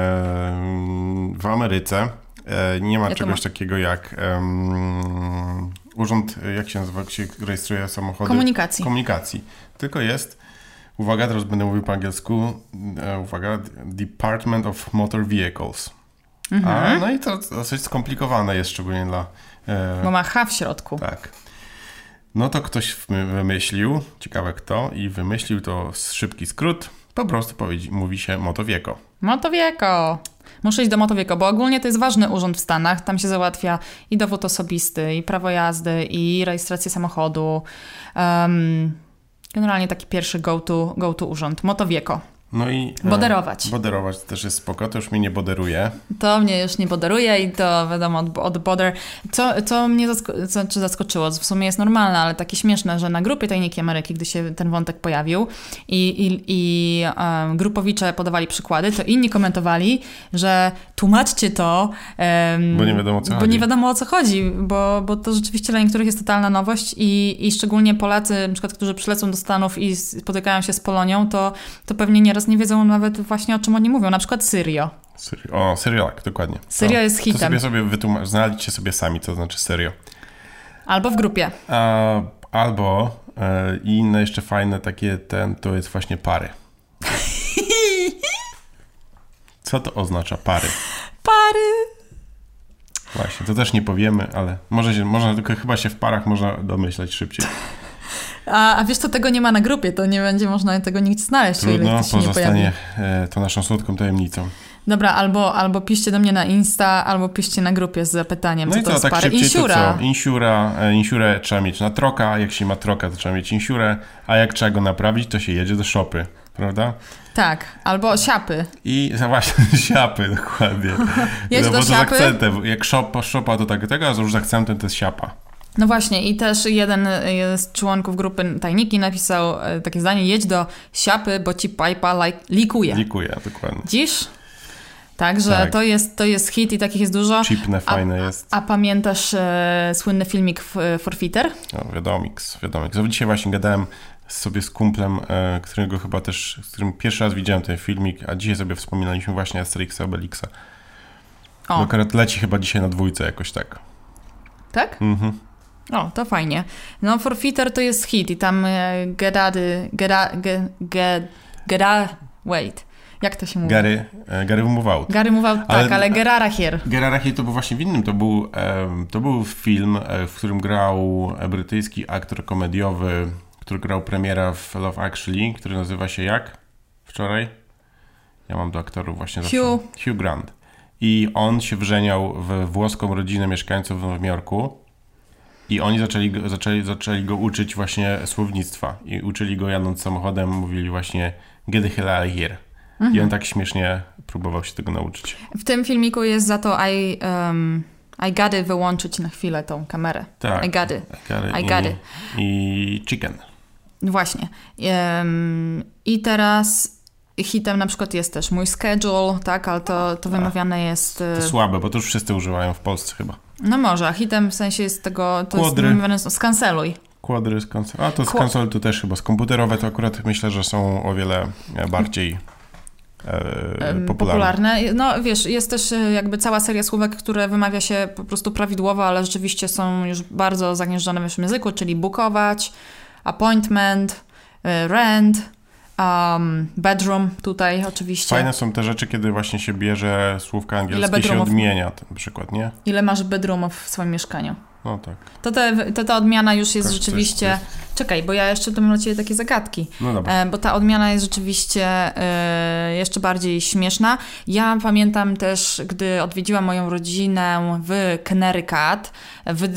[SPEAKER 1] W Ameryce nie ma czegoś takiego jak urząd, jak się nazywa, jak się rejestruje samochody? Komunikacji. Tylko jest, uwaga, teraz będę mówił po angielsku, uwaga, Department of Motor Vehicles. No i to dosyć skomplikowane jest, szczególnie dla...
[SPEAKER 2] Bo ma H w środku.
[SPEAKER 1] Tak. No to ktoś wymyślił, ciekawe kto, i wymyślił to szybki skrót, po prostu mówi się Motovieko.
[SPEAKER 2] Motovieko. Muszę iść do Motovieko, bo ogólnie to jest ważny urząd w Stanach. Tam się załatwia i dowód osobisty, i prawo jazdy, i rejestrację samochodu. Generalnie taki pierwszy go to urząd. Motovieko.
[SPEAKER 1] No i
[SPEAKER 2] boderować.
[SPEAKER 1] Boderować też jest spoko, to już mnie nie boderuje.
[SPEAKER 2] To mnie już nie boderuje i to wiadomo od boder. Co mnie zaskoczyło, w sumie jest normalne, ale takie śmieszne, że na grupie Tajniki Ameryki, gdy się ten wątek pojawił i grupowicze podawali przykłady, to inni komentowali, że tłumaczcie to,
[SPEAKER 1] bo nie wiadomo o co chodzi.
[SPEAKER 2] Bo nie wiadomo o co chodzi, bo to rzeczywiście dla niektórych jest totalna nowość i szczególnie Polacy, na przykład, którzy przylecą do Stanów i spotykają się z Polonią, to pewnie nieraz nie wiedzą nawet właśnie o czym oni mówią. Na przykład Syrio.
[SPEAKER 1] Syrio, tak, dokładnie.
[SPEAKER 2] Syrio jest hitem.
[SPEAKER 1] To sobie znajdźcie sobie sami, co znaczy Syrio.
[SPEAKER 2] Albo w grupie.
[SPEAKER 1] Albo i inne jeszcze fajne takie, to jest właśnie pary. Co to oznacza pary?
[SPEAKER 2] Pary!
[SPEAKER 1] Właśnie, to też nie powiemy, ale można tylko chyba się w parach można domyślać szybciej.
[SPEAKER 2] A wiesz co, tego nie ma na grupie, to nie będzie można tego nigdzie znaleźć.
[SPEAKER 1] Trudno, pozostanie to naszą słodką tajemnicą.
[SPEAKER 2] Dobra, albo piszcie do mnie na Insta, albo piszcie na grupie z zapytaniem,
[SPEAKER 1] no
[SPEAKER 2] co to jest
[SPEAKER 1] tak
[SPEAKER 2] pary.
[SPEAKER 1] Insiura. Insiurę trzeba mieć na troka, jak się ma troka, to trzeba mieć insiurę, a jak trzeba go naprawić, to się jedzie do shopy, prawda?
[SPEAKER 2] Tak, albo siapy.
[SPEAKER 1] I właśnie, siapy, dokładnie.
[SPEAKER 2] Jedź do siapy.
[SPEAKER 1] Z akcentem, jak szopa to tego, a już z akcentem to jest siapa.
[SPEAKER 2] No właśnie i też jeden z członków grupy Tajniki napisał takie zdanie: jedź do siapy, bo ci pipa likuje.
[SPEAKER 1] Likuje, dokładnie.
[SPEAKER 2] Dziś? Także tak. To jest hit i takich jest dużo.
[SPEAKER 1] Chipne, fajne jest.
[SPEAKER 2] A pamiętasz słynny filmik Forfeiter?
[SPEAKER 1] No, wiadomiks. Dzisiaj właśnie gadałem sobie z kumplem, którego chyba też, z którym pierwszy raz widziałem ten filmik, a dzisiaj sobie wspominaliśmy właśnie Asterixa, Obelixa. Akurat leci chyba dzisiaj na 2 jakoś tak.
[SPEAKER 2] Tak?
[SPEAKER 1] Mhm.
[SPEAKER 2] O, to fajnie. No, Forfeiter to jest hit i tam wait. Jak to się mówi?
[SPEAKER 1] Gary move out.
[SPEAKER 2] Gary move out, tak, ale Gerara here.
[SPEAKER 1] Gerara here to był właśnie w innym. To był film, w którym grał brytyjski aktor komediowy, który grał premiera w Love Actually, który nazywa się jak? Wczoraj? Ja mam do aktorów właśnie Hugh Grant. I on się wżeniał w włoską rodzinę mieszkańców w Nowym Jorku i oni zaczęli go uczyć właśnie słownictwa i uczyli go jadąc samochodem, mówili właśnie get the hell out of here. I on tak śmiesznie próbował się tego nauczyć.
[SPEAKER 2] W tym filmiku jest za to I gotta wyłączyć na chwilę tą kamerę.
[SPEAKER 1] Tak.
[SPEAKER 2] I gotta.
[SPEAKER 1] I chicken.
[SPEAKER 2] Właśnie. I teraz hitem na przykład jest też mój schedule, tak, ale to wymawiane jest...
[SPEAKER 1] To słabe, bo to już wszyscy używają w Polsce chyba.
[SPEAKER 2] No może, a hitem w sensie jest tego... To
[SPEAKER 1] Kłodry.
[SPEAKER 2] jest wymawiane skanceluj.
[SPEAKER 1] Kłodry, skanceluj. A to skanceluj to też chyba. Komputerowe to akurat myślę, że są o wiele bardziej popularne.
[SPEAKER 2] No wiesz, jest też jakby cała seria słówek, które wymawia się po prostu prawidłowo, ale rzeczywiście są już bardzo zagnieżdżone w naszym języku, czyli bookować, appointment, rent, Bedroom tutaj oczywiście.
[SPEAKER 1] Fajne są te rzeczy, kiedy właśnie się bierze słówka angielskie i się odmienia na przykład, nie?
[SPEAKER 2] Ile masz bedroomów w swoim mieszkaniu?
[SPEAKER 1] No tak.
[SPEAKER 2] Ta odmiana już jest rzeczywiście... Czekaj, bo ja jeszcze tu mam dla ciebie takie zagadki.
[SPEAKER 1] No dobra.
[SPEAKER 2] Bo ta odmiana jest rzeczywiście jeszcze bardziej śmieszna. Ja pamiętam też, gdy odwiedziłam moją rodzinę w Connecticut w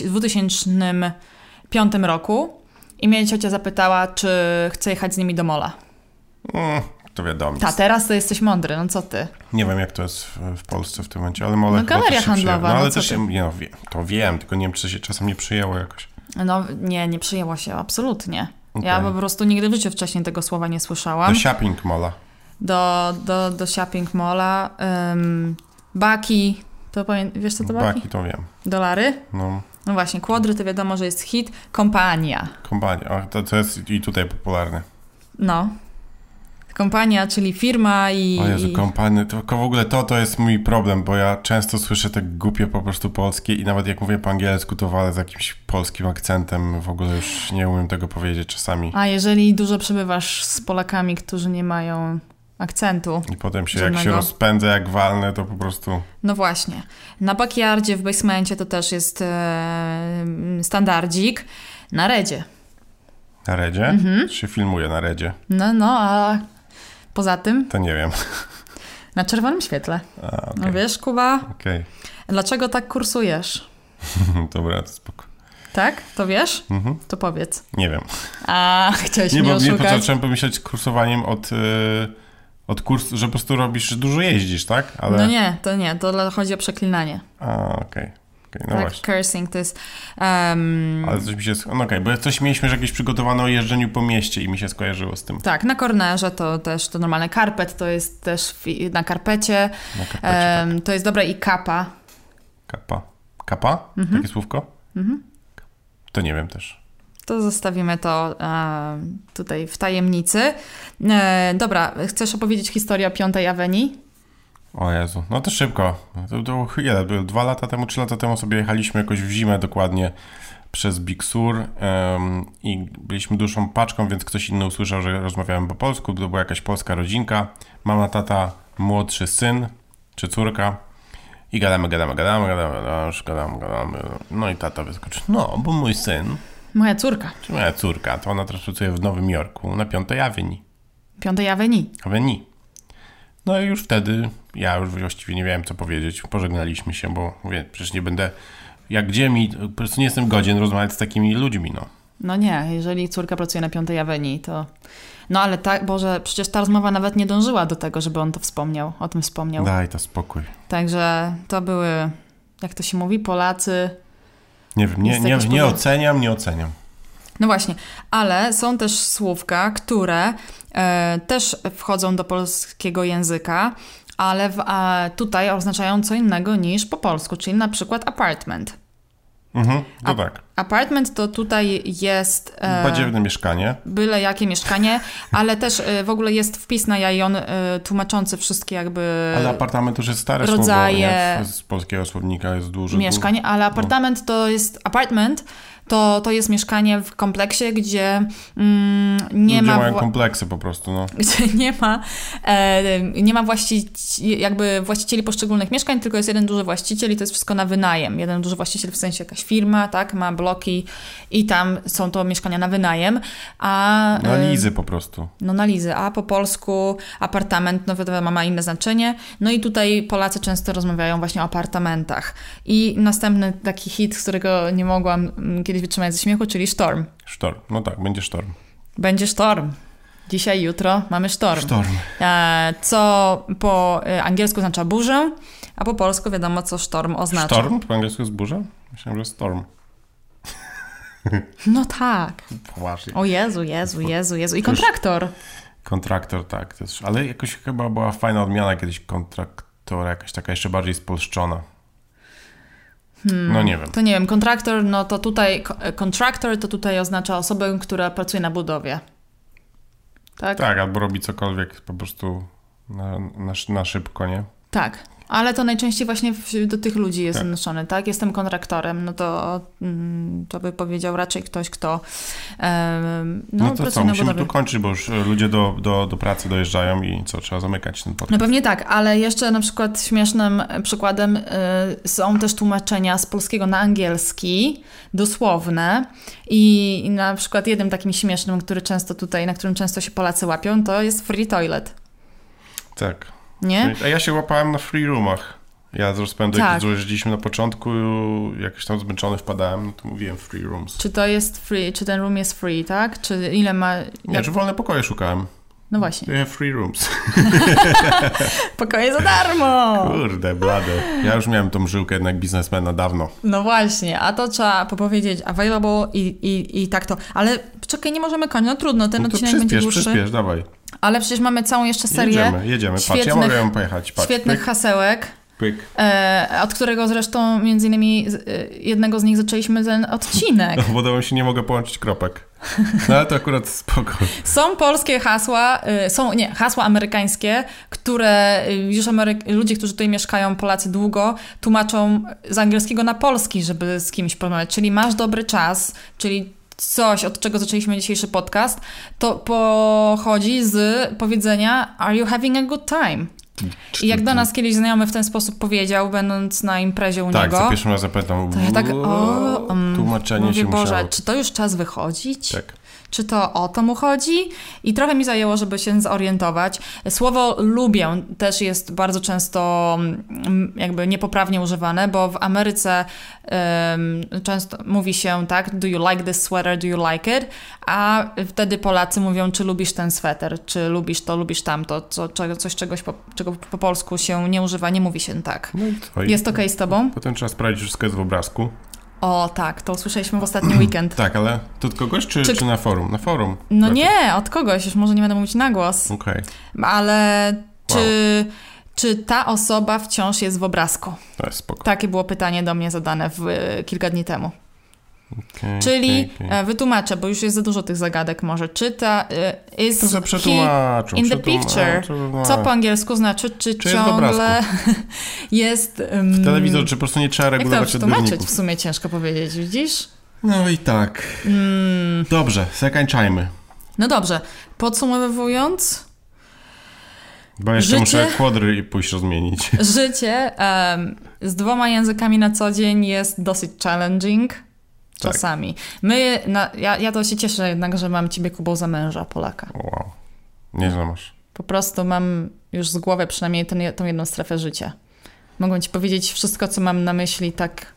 [SPEAKER 2] 2005 roku i mnie ciocia zapytała, czy chcę jechać z nimi do mola.
[SPEAKER 1] To wiadomo.
[SPEAKER 2] Teraz to jesteś mądry, no co ty?
[SPEAKER 1] Nie wiem, jak to jest w Polsce w tym momencie, ale mole
[SPEAKER 2] galeria handlowa.
[SPEAKER 1] Ale też to wiem, tylko nie wiem, czy się czasem nie przyjęło jakoś.
[SPEAKER 2] No nie przyjęło się, absolutnie. Okay. Ja po prostu nigdy w życiu wcześniej tego słowa nie słyszałam.
[SPEAKER 1] Do shopping mola.
[SPEAKER 2] Do shopping mola. Baki, to wiesz co to baki?
[SPEAKER 1] Baki to wiem.
[SPEAKER 2] Dolary? No właśnie, kwadry to wiadomo, że jest hit. Kompania,
[SPEAKER 1] to jest i tutaj popularne.
[SPEAKER 2] No. Kompania, czyli firma i...
[SPEAKER 1] O Jezu, kompania, to w ogóle to jest mój problem, bo ja często słyszę te głupie po prostu polskie i nawet jak mówię po angielsku, to walę z jakimś polskim akcentem, w ogóle już nie umiem tego powiedzieć czasami.
[SPEAKER 2] A jeżeli dużo przebywasz z Polakami, którzy nie mają akcentu
[SPEAKER 1] i potem się,
[SPEAKER 2] żadnego.
[SPEAKER 1] Jak się rozpędzę, jak walnę, to po prostu...
[SPEAKER 2] No właśnie. Na backyardzie, w basemencie to też jest standardzik. Na redzie.
[SPEAKER 1] Na redzie? Się filmuje na redzie.
[SPEAKER 2] No, a poza tym?
[SPEAKER 1] To nie wiem.
[SPEAKER 2] Na czerwonym świetle.
[SPEAKER 1] Okay.
[SPEAKER 2] No wiesz, Kuba?
[SPEAKER 1] Okej.
[SPEAKER 2] Dlaczego tak kursujesz?
[SPEAKER 1] Dobra, to spoko.
[SPEAKER 2] Tak? To wiesz? To powiedz.
[SPEAKER 1] Nie wiem.
[SPEAKER 2] Chciałeś mnie oszukać.
[SPEAKER 1] Nie, zacząłem pomyśleć kursowaniem od kursu, że po prostu robisz, że dużo jeździsz, tak? Ale...
[SPEAKER 2] No nie, to chodzi o przeklinanie.
[SPEAKER 1] Okej. No
[SPEAKER 2] tak,
[SPEAKER 1] właśnie.
[SPEAKER 2] Cursing to jest...
[SPEAKER 1] Ale coś mi się... bo coś mieliśmy, że jakieś przygotowane o jeżdżeniu po mieście i mi się skojarzyło z tym.
[SPEAKER 2] Tak, na kornerze to też to normalne. Karpet to jest też na karpecie.
[SPEAKER 1] Tak.
[SPEAKER 2] To jest dobre i kapa.
[SPEAKER 1] Kapa? Takie słówko? To nie wiem też.
[SPEAKER 2] To zostawimy to tutaj w tajemnicy. Dobra, chcesz opowiedzieć historię o 5. Awenii?
[SPEAKER 1] O Jezu, no to szybko. To 2 lata temu, 3 lata temu sobie jechaliśmy jakoś w zimę dokładnie przez Big Sur i byliśmy dłuższą paczką, więc ktoś inny usłyszał, że rozmawiałem po polsku. To była jakaś polska rodzinka. Mama, tata, młodszy syn czy córka. I gadamy. No i tata wyskoczył. No, bo mój syn...
[SPEAKER 2] Moja córka.
[SPEAKER 1] Czy moja córka, to ona teraz pracuje w Nowym Jorku na 5. Avenue.
[SPEAKER 2] 5. Avenue.
[SPEAKER 1] No i już wtedy ja już właściwie nie wiedziałem, co powiedzieć. Pożegnaliśmy się, bo mówię, przecież nie będę... po prostu nie jestem godzien rozmawiać z takimi ludźmi, no.
[SPEAKER 2] No nie, jeżeli córka pracuje na 5. Avenue, to... No ale tak, Boże, przecież ta rozmowa nawet nie dążyła do tego, żeby on o tym wspomniał.
[SPEAKER 1] Daj to spokój.
[SPEAKER 2] Także to były, jak to się mówi, Polacy...
[SPEAKER 1] Nie wiem, nie oceniam.
[SPEAKER 2] No właśnie, ale są też słówka, które też wchodzą do polskiego języka, ale tutaj oznaczają co innego niż po polsku, czyli na przykład apartment.
[SPEAKER 1] To tak.
[SPEAKER 2] Apartment to tutaj jest...
[SPEAKER 1] Badziewne mieszkanie.
[SPEAKER 2] Byle jakie mieszkanie, ale też w ogóle jest wpis na Jajon tłumaczący wszystkie jakby...
[SPEAKER 1] Ale apartament już jest stare
[SPEAKER 2] rodzaje
[SPEAKER 1] słowo, nie? Z polskiego słownika jest duży.
[SPEAKER 2] Mieszkań, ale apartament to jest... Apartment to jest mieszkanie w kompleksie, gdzie nie
[SPEAKER 1] ludzie
[SPEAKER 2] ma...
[SPEAKER 1] mają kompleksy po prostu, no.
[SPEAKER 2] Gdzie nie ma właścicieli poszczególnych mieszkań, tylko jest jeden duży właściciel i to jest wszystko na wynajem. Jeden duży właściciel w sensie jakaś firma, tak, ma bloki i tam są to mieszkania na wynajem, na
[SPEAKER 1] lizy po prostu.
[SPEAKER 2] No na lizy, a po polsku apartament, no wiadomo, ma inne znaczenie. No i tutaj Polacy często rozmawiają właśnie o apartamentach. I następny taki hit, z którego nie mogłam kiedyś wytrzymać ze śmiechu, czyli sztorm.
[SPEAKER 1] Sztorm, no tak, będzie sztorm.
[SPEAKER 2] Będzie sztorm. Dzisiaj, jutro mamy sztorm.
[SPEAKER 1] Sztorm.
[SPEAKER 2] Co po angielsku oznacza burzę, a po polsku wiadomo, co sztorm oznacza.
[SPEAKER 1] Sztorm? Po angielsku jest burza? Myślałem, że storm.
[SPEAKER 2] No tak.
[SPEAKER 1] Poważnie.
[SPEAKER 2] O Jezu. I kontraktor.
[SPEAKER 1] Kontraktor, tak. Też, ale jakoś chyba była fajna odmiana kiedyś kontraktora, jakaś taka jeszcze bardziej spolszczona. No nie wiem.
[SPEAKER 2] To nie wiem, kontraktor, no to tutaj contractor to tutaj oznacza osobę, która pracuje na budowie. Tak?
[SPEAKER 1] Tak, albo robi cokolwiek po prostu na szybko, nie?
[SPEAKER 2] Tak. Ale to najczęściej właśnie do tych ludzi jest odnoszone, tak? Jestem kontraktorem, no to by powiedział raczej ktoś, kto
[SPEAKER 1] no to co, musimy tu kończyć, bo już ludzie do pracy dojeżdżają i co, trzeba zamykać ten podcast.
[SPEAKER 2] No pewnie tak, ale jeszcze na przykład śmiesznym przykładem są też tłumaczenia z polskiego na angielski, dosłowne i na przykład jednym takim śmiesznym, na którym często się Polacy łapią, to jest free toilet.
[SPEAKER 1] Tak.
[SPEAKER 2] Nie?
[SPEAKER 1] A ja się łapałem na free roomach. Ja z rozpędu, jak jeździliśmy na początku, jakoś tam zmęczony wpadałem, no to mówiłem free rooms.
[SPEAKER 2] Czy to jest free, czy ten room jest free, tak? Czy ile ma...
[SPEAKER 1] Nie, czy wolne pokoje szukałem.
[SPEAKER 2] No właśnie.
[SPEAKER 1] Yeah, free rooms.
[SPEAKER 2] Pokoje za darmo!
[SPEAKER 1] Kurde, blade. Ja już miałem tą żyłkę jednak biznesmena dawno.
[SPEAKER 2] No właśnie, a to trzeba powiedzieć available i tak to. Ale czekaj, nie możemy kończyć, no trudno, ten odcinek będzie dłuższy.
[SPEAKER 1] Przyspiesz, dawaj.
[SPEAKER 2] Ale przecież mamy całą jeszcze serię
[SPEAKER 1] Jedziemy. Patrz, ja mogę pojechać. Patrz,
[SPEAKER 2] świetnych hasełek.
[SPEAKER 1] Pyk.
[SPEAKER 2] Od którego zresztą między innymi jednego z nich zaczęliśmy ten odcinek.
[SPEAKER 1] No, bo się nie mogę połączyć kropek. No ale to akurat spoko.
[SPEAKER 2] Są polskie hasła, hasła amerykańskie, które już ludzie, którzy tutaj mieszkają, Polacy długo, tłumaczą z angielskiego na polski, żeby z kimś porozmawiać. Czyli masz dobry czas, czyli coś, od czego zaczęliśmy dzisiejszy podcast, to pochodzi z powiedzenia Are you having a good time? I jak do nas kiedyś znajomy w ten sposób powiedział, będąc na imprezie u niego...
[SPEAKER 1] Tak, za pierwszym razem zapytam.
[SPEAKER 2] To ja tak,
[SPEAKER 1] tłumaczenie
[SPEAKER 2] mówię,
[SPEAKER 1] się
[SPEAKER 2] Boże,
[SPEAKER 1] musiało.
[SPEAKER 2] czy to już czas wychodzić?
[SPEAKER 1] Tak.
[SPEAKER 2] Czy to o to mu chodzi? I trochę mi zajęło, żeby się zorientować. Słowo lubię też jest bardzo często jakby niepoprawnie używane, bo w Ameryce często mówi się tak, do you like this sweater, do you like it? A wtedy Polacy mówią, czy lubisz ten sweter, czy lubisz to, lubisz tamto, czego po polsku się nie używa, nie mówi się tak.
[SPEAKER 1] No
[SPEAKER 2] jest okej z tobą?
[SPEAKER 1] Potem trzeba sprawdzić, że wszystko jest w obrazku.
[SPEAKER 2] O tak, to usłyszeliśmy w ostatni weekend.
[SPEAKER 1] Tak, ale to od kogoś czy na forum? Na forum.
[SPEAKER 2] No nie, od kogoś, już może nie będę mówić na głos.
[SPEAKER 1] Okej.
[SPEAKER 2] Ale czy ta osoba wciąż jest w obrazku?
[SPEAKER 1] To jest spoko.
[SPEAKER 2] Takie było pytanie do mnie zadane kilka dni temu.
[SPEAKER 1] Okay,
[SPEAKER 2] Czyli wytłumaczę, bo już jest za dużo tych zagadek może. Czy ta is
[SPEAKER 1] to
[SPEAKER 2] he in the picture? Co po angielsku znaczy? Czy ciągle jest...
[SPEAKER 1] w telewizor, czy po prostu nie trzeba regulować
[SPEAKER 2] odbiorników? Jak to tłumaczyć w sumie ciężko powiedzieć, widzisz?
[SPEAKER 1] No i tak. Dobrze, zakończajmy.
[SPEAKER 2] No dobrze, podsumowując...
[SPEAKER 1] Bo jeszcze muszę kwadry pójść rozmienić.
[SPEAKER 2] Życie z 2 językami na co dzień jest dosyć challenging. Czasami. Ja to się cieszę jednak, że mam ciebie, Kubo, za męża Polaka.
[SPEAKER 1] Wow. Nieźle masz.
[SPEAKER 2] Po prostu mam już z głowy przynajmniej tą jedną strefę życia. Mogę ci powiedzieć wszystko, co mam na myśli tak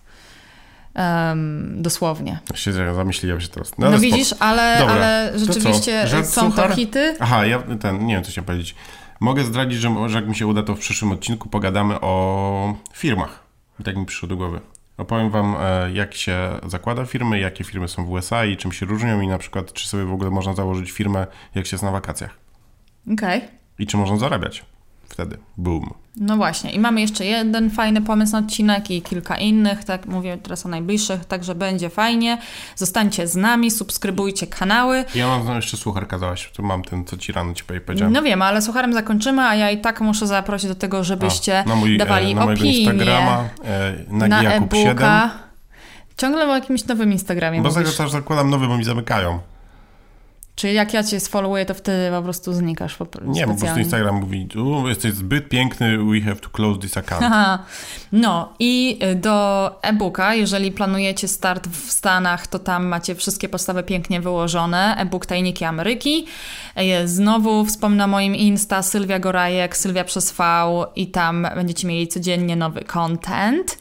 [SPEAKER 2] dosłownie.
[SPEAKER 1] Zamyśliłem się teraz.
[SPEAKER 2] No widzisz, ale rzeczywiście są to hity.
[SPEAKER 1] Aha, nie wiem, co chciałem powiedzieć. Mogę zdradzić, że jak mi się uda, to w przyszłym odcinku pogadamy o firmach. Tak mi przyszło do głowy. Opowiem wam, jak się zakłada firmy, jakie firmy są w USA i czym się różnią i na przykład, czy sobie w ogóle można założyć firmę, jak się jest na wakacjach.
[SPEAKER 2] Okej.
[SPEAKER 1] I czy można zarabiać wtedy. Boom.
[SPEAKER 2] No właśnie. I mamy jeszcze jeden fajny pomysł na odcinek i kilka innych, tak mówię teraz o najbliższych, także będzie fajnie. Zostańcie z nami, subskrybujcie kanały.
[SPEAKER 1] Ja mam jeszcze słuchar, kazałaś, tu mam ten, co ci rano ci powiedziałem.
[SPEAKER 2] No wiem, ale słucharem zakończymy, a ja i tak muszę zaprosić do tego, żebyście dawali
[SPEAKER 1] na mojego
[SPEAKER 2] opinię.
[SPEAKER 1] Instagrama, na Jakub 7.
[SPEAKER 2] Ciągle o jakimś nowym Instagramie
[SPEAKER 1] bo mówisz. Też zakładam nowy, bo mi zamykają.
[SPEAKER 2] Czyli jak ja cię sfollowuję, to wtedy po prostu znikasz
[SPEAKER 1] Nie, po prostu Instagram mówi, jesteś zbyt piękny, we have to close this account.
[SPEAKER 2] Aha. No i do e-booka, jeżeli planujecie start w Stanach, to tam macie wszystkie podstawy pięknie wyłożone. E-book Tajniki Ameryki. Znowu wspomnę o moim Insta, Sylwia Gorajek, Sylwia przez V i tam będziecie mieli codziennie nowy content.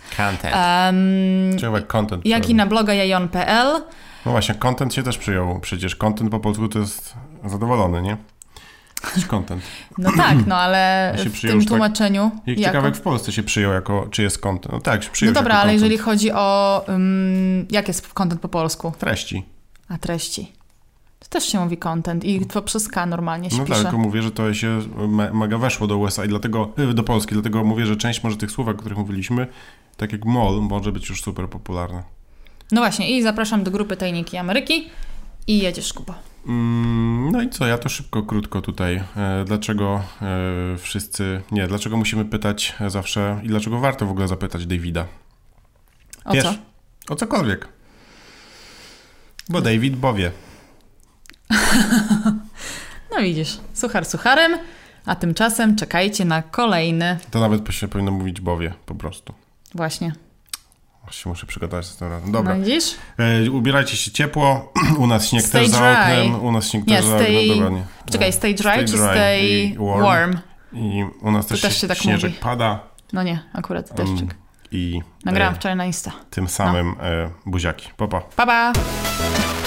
[SPEAKER 1] Content.
[SPEAKER 2] Jak i na bloga jajon.pl.
[SPEAKER 1] No właśnie, content się też przyjął. Przecież content po polsku to jest zadowolony, nie? Content.
[SPEAKER 2] No tak, no ale w tym tłumaczeniu...
[SPEAKER 1] Jak ciekawe, jak w Polsce się przyjął jako, czy jest content. No tak, się przyjął.
[SPEAKER 2] No dobra,
[SPEAKER 1] ale
[SPEAKER 2] content. Jeżeli chodzi o... jak jest content po polsku?
[SPEAKER 1] Treści.
[SPEAKER 2] A treści. To też się mówi content i to przez K normalnie się pisze.
[SPEAKER 1] No tak, tylko mówię, że to się mega weszło do USA i dlatego, do Polski, dlatego mówię, że część może tych słów, o których mówiliśmy, tak jak mall, może być już super popularna.
[SPEAKER 2] No właśnie, i zapraszam do grupy Tajniki Ameryki I jedziesz, Kuba.
[SPEAKER 1] No i co, ja to szybko, krótko tutaj. Dlaczego dlaczego musimy pytać zawsze i dlaczego warto w ogóle zapytać Davida?
[SPEAKER 2] O co?
[SPEAKER 1] O cokolwiek. Bo David bowie.
[SPEAKER 2] No widzisz, suchar sucharem, a tymczasem czekajcie na kolejny.
[SPEAKER 1] To nawet się powinno mówić bowie, po prostu.
[SPEAKER 2] Właśnie.
[SPEAKER 1] Właśnie muszę przygotować z tym razem. Dobra.
[SPEAKER 2] No widzisz?
[SPEAKER 1] Ubierajcie się ciepło. U nas śnieg też za oknem. U nas śnieg też za oknem. Dobra, nie.
[SPEAKER 2] Czekaj, stay dry czy stay warm?
[SPEAKER 1] I u nas też się tak śnieżek mówi. Pada.
[SPEAKER 2] No nie, akurat deszczyk.
[SPEAKER 1] I
[SPEAKER 2] nagrałam wczoraj na Insta.
[SPEAKER 1] Tym samym buziaki. Pa, pa.
[SPEAKER 2] Pa, pa.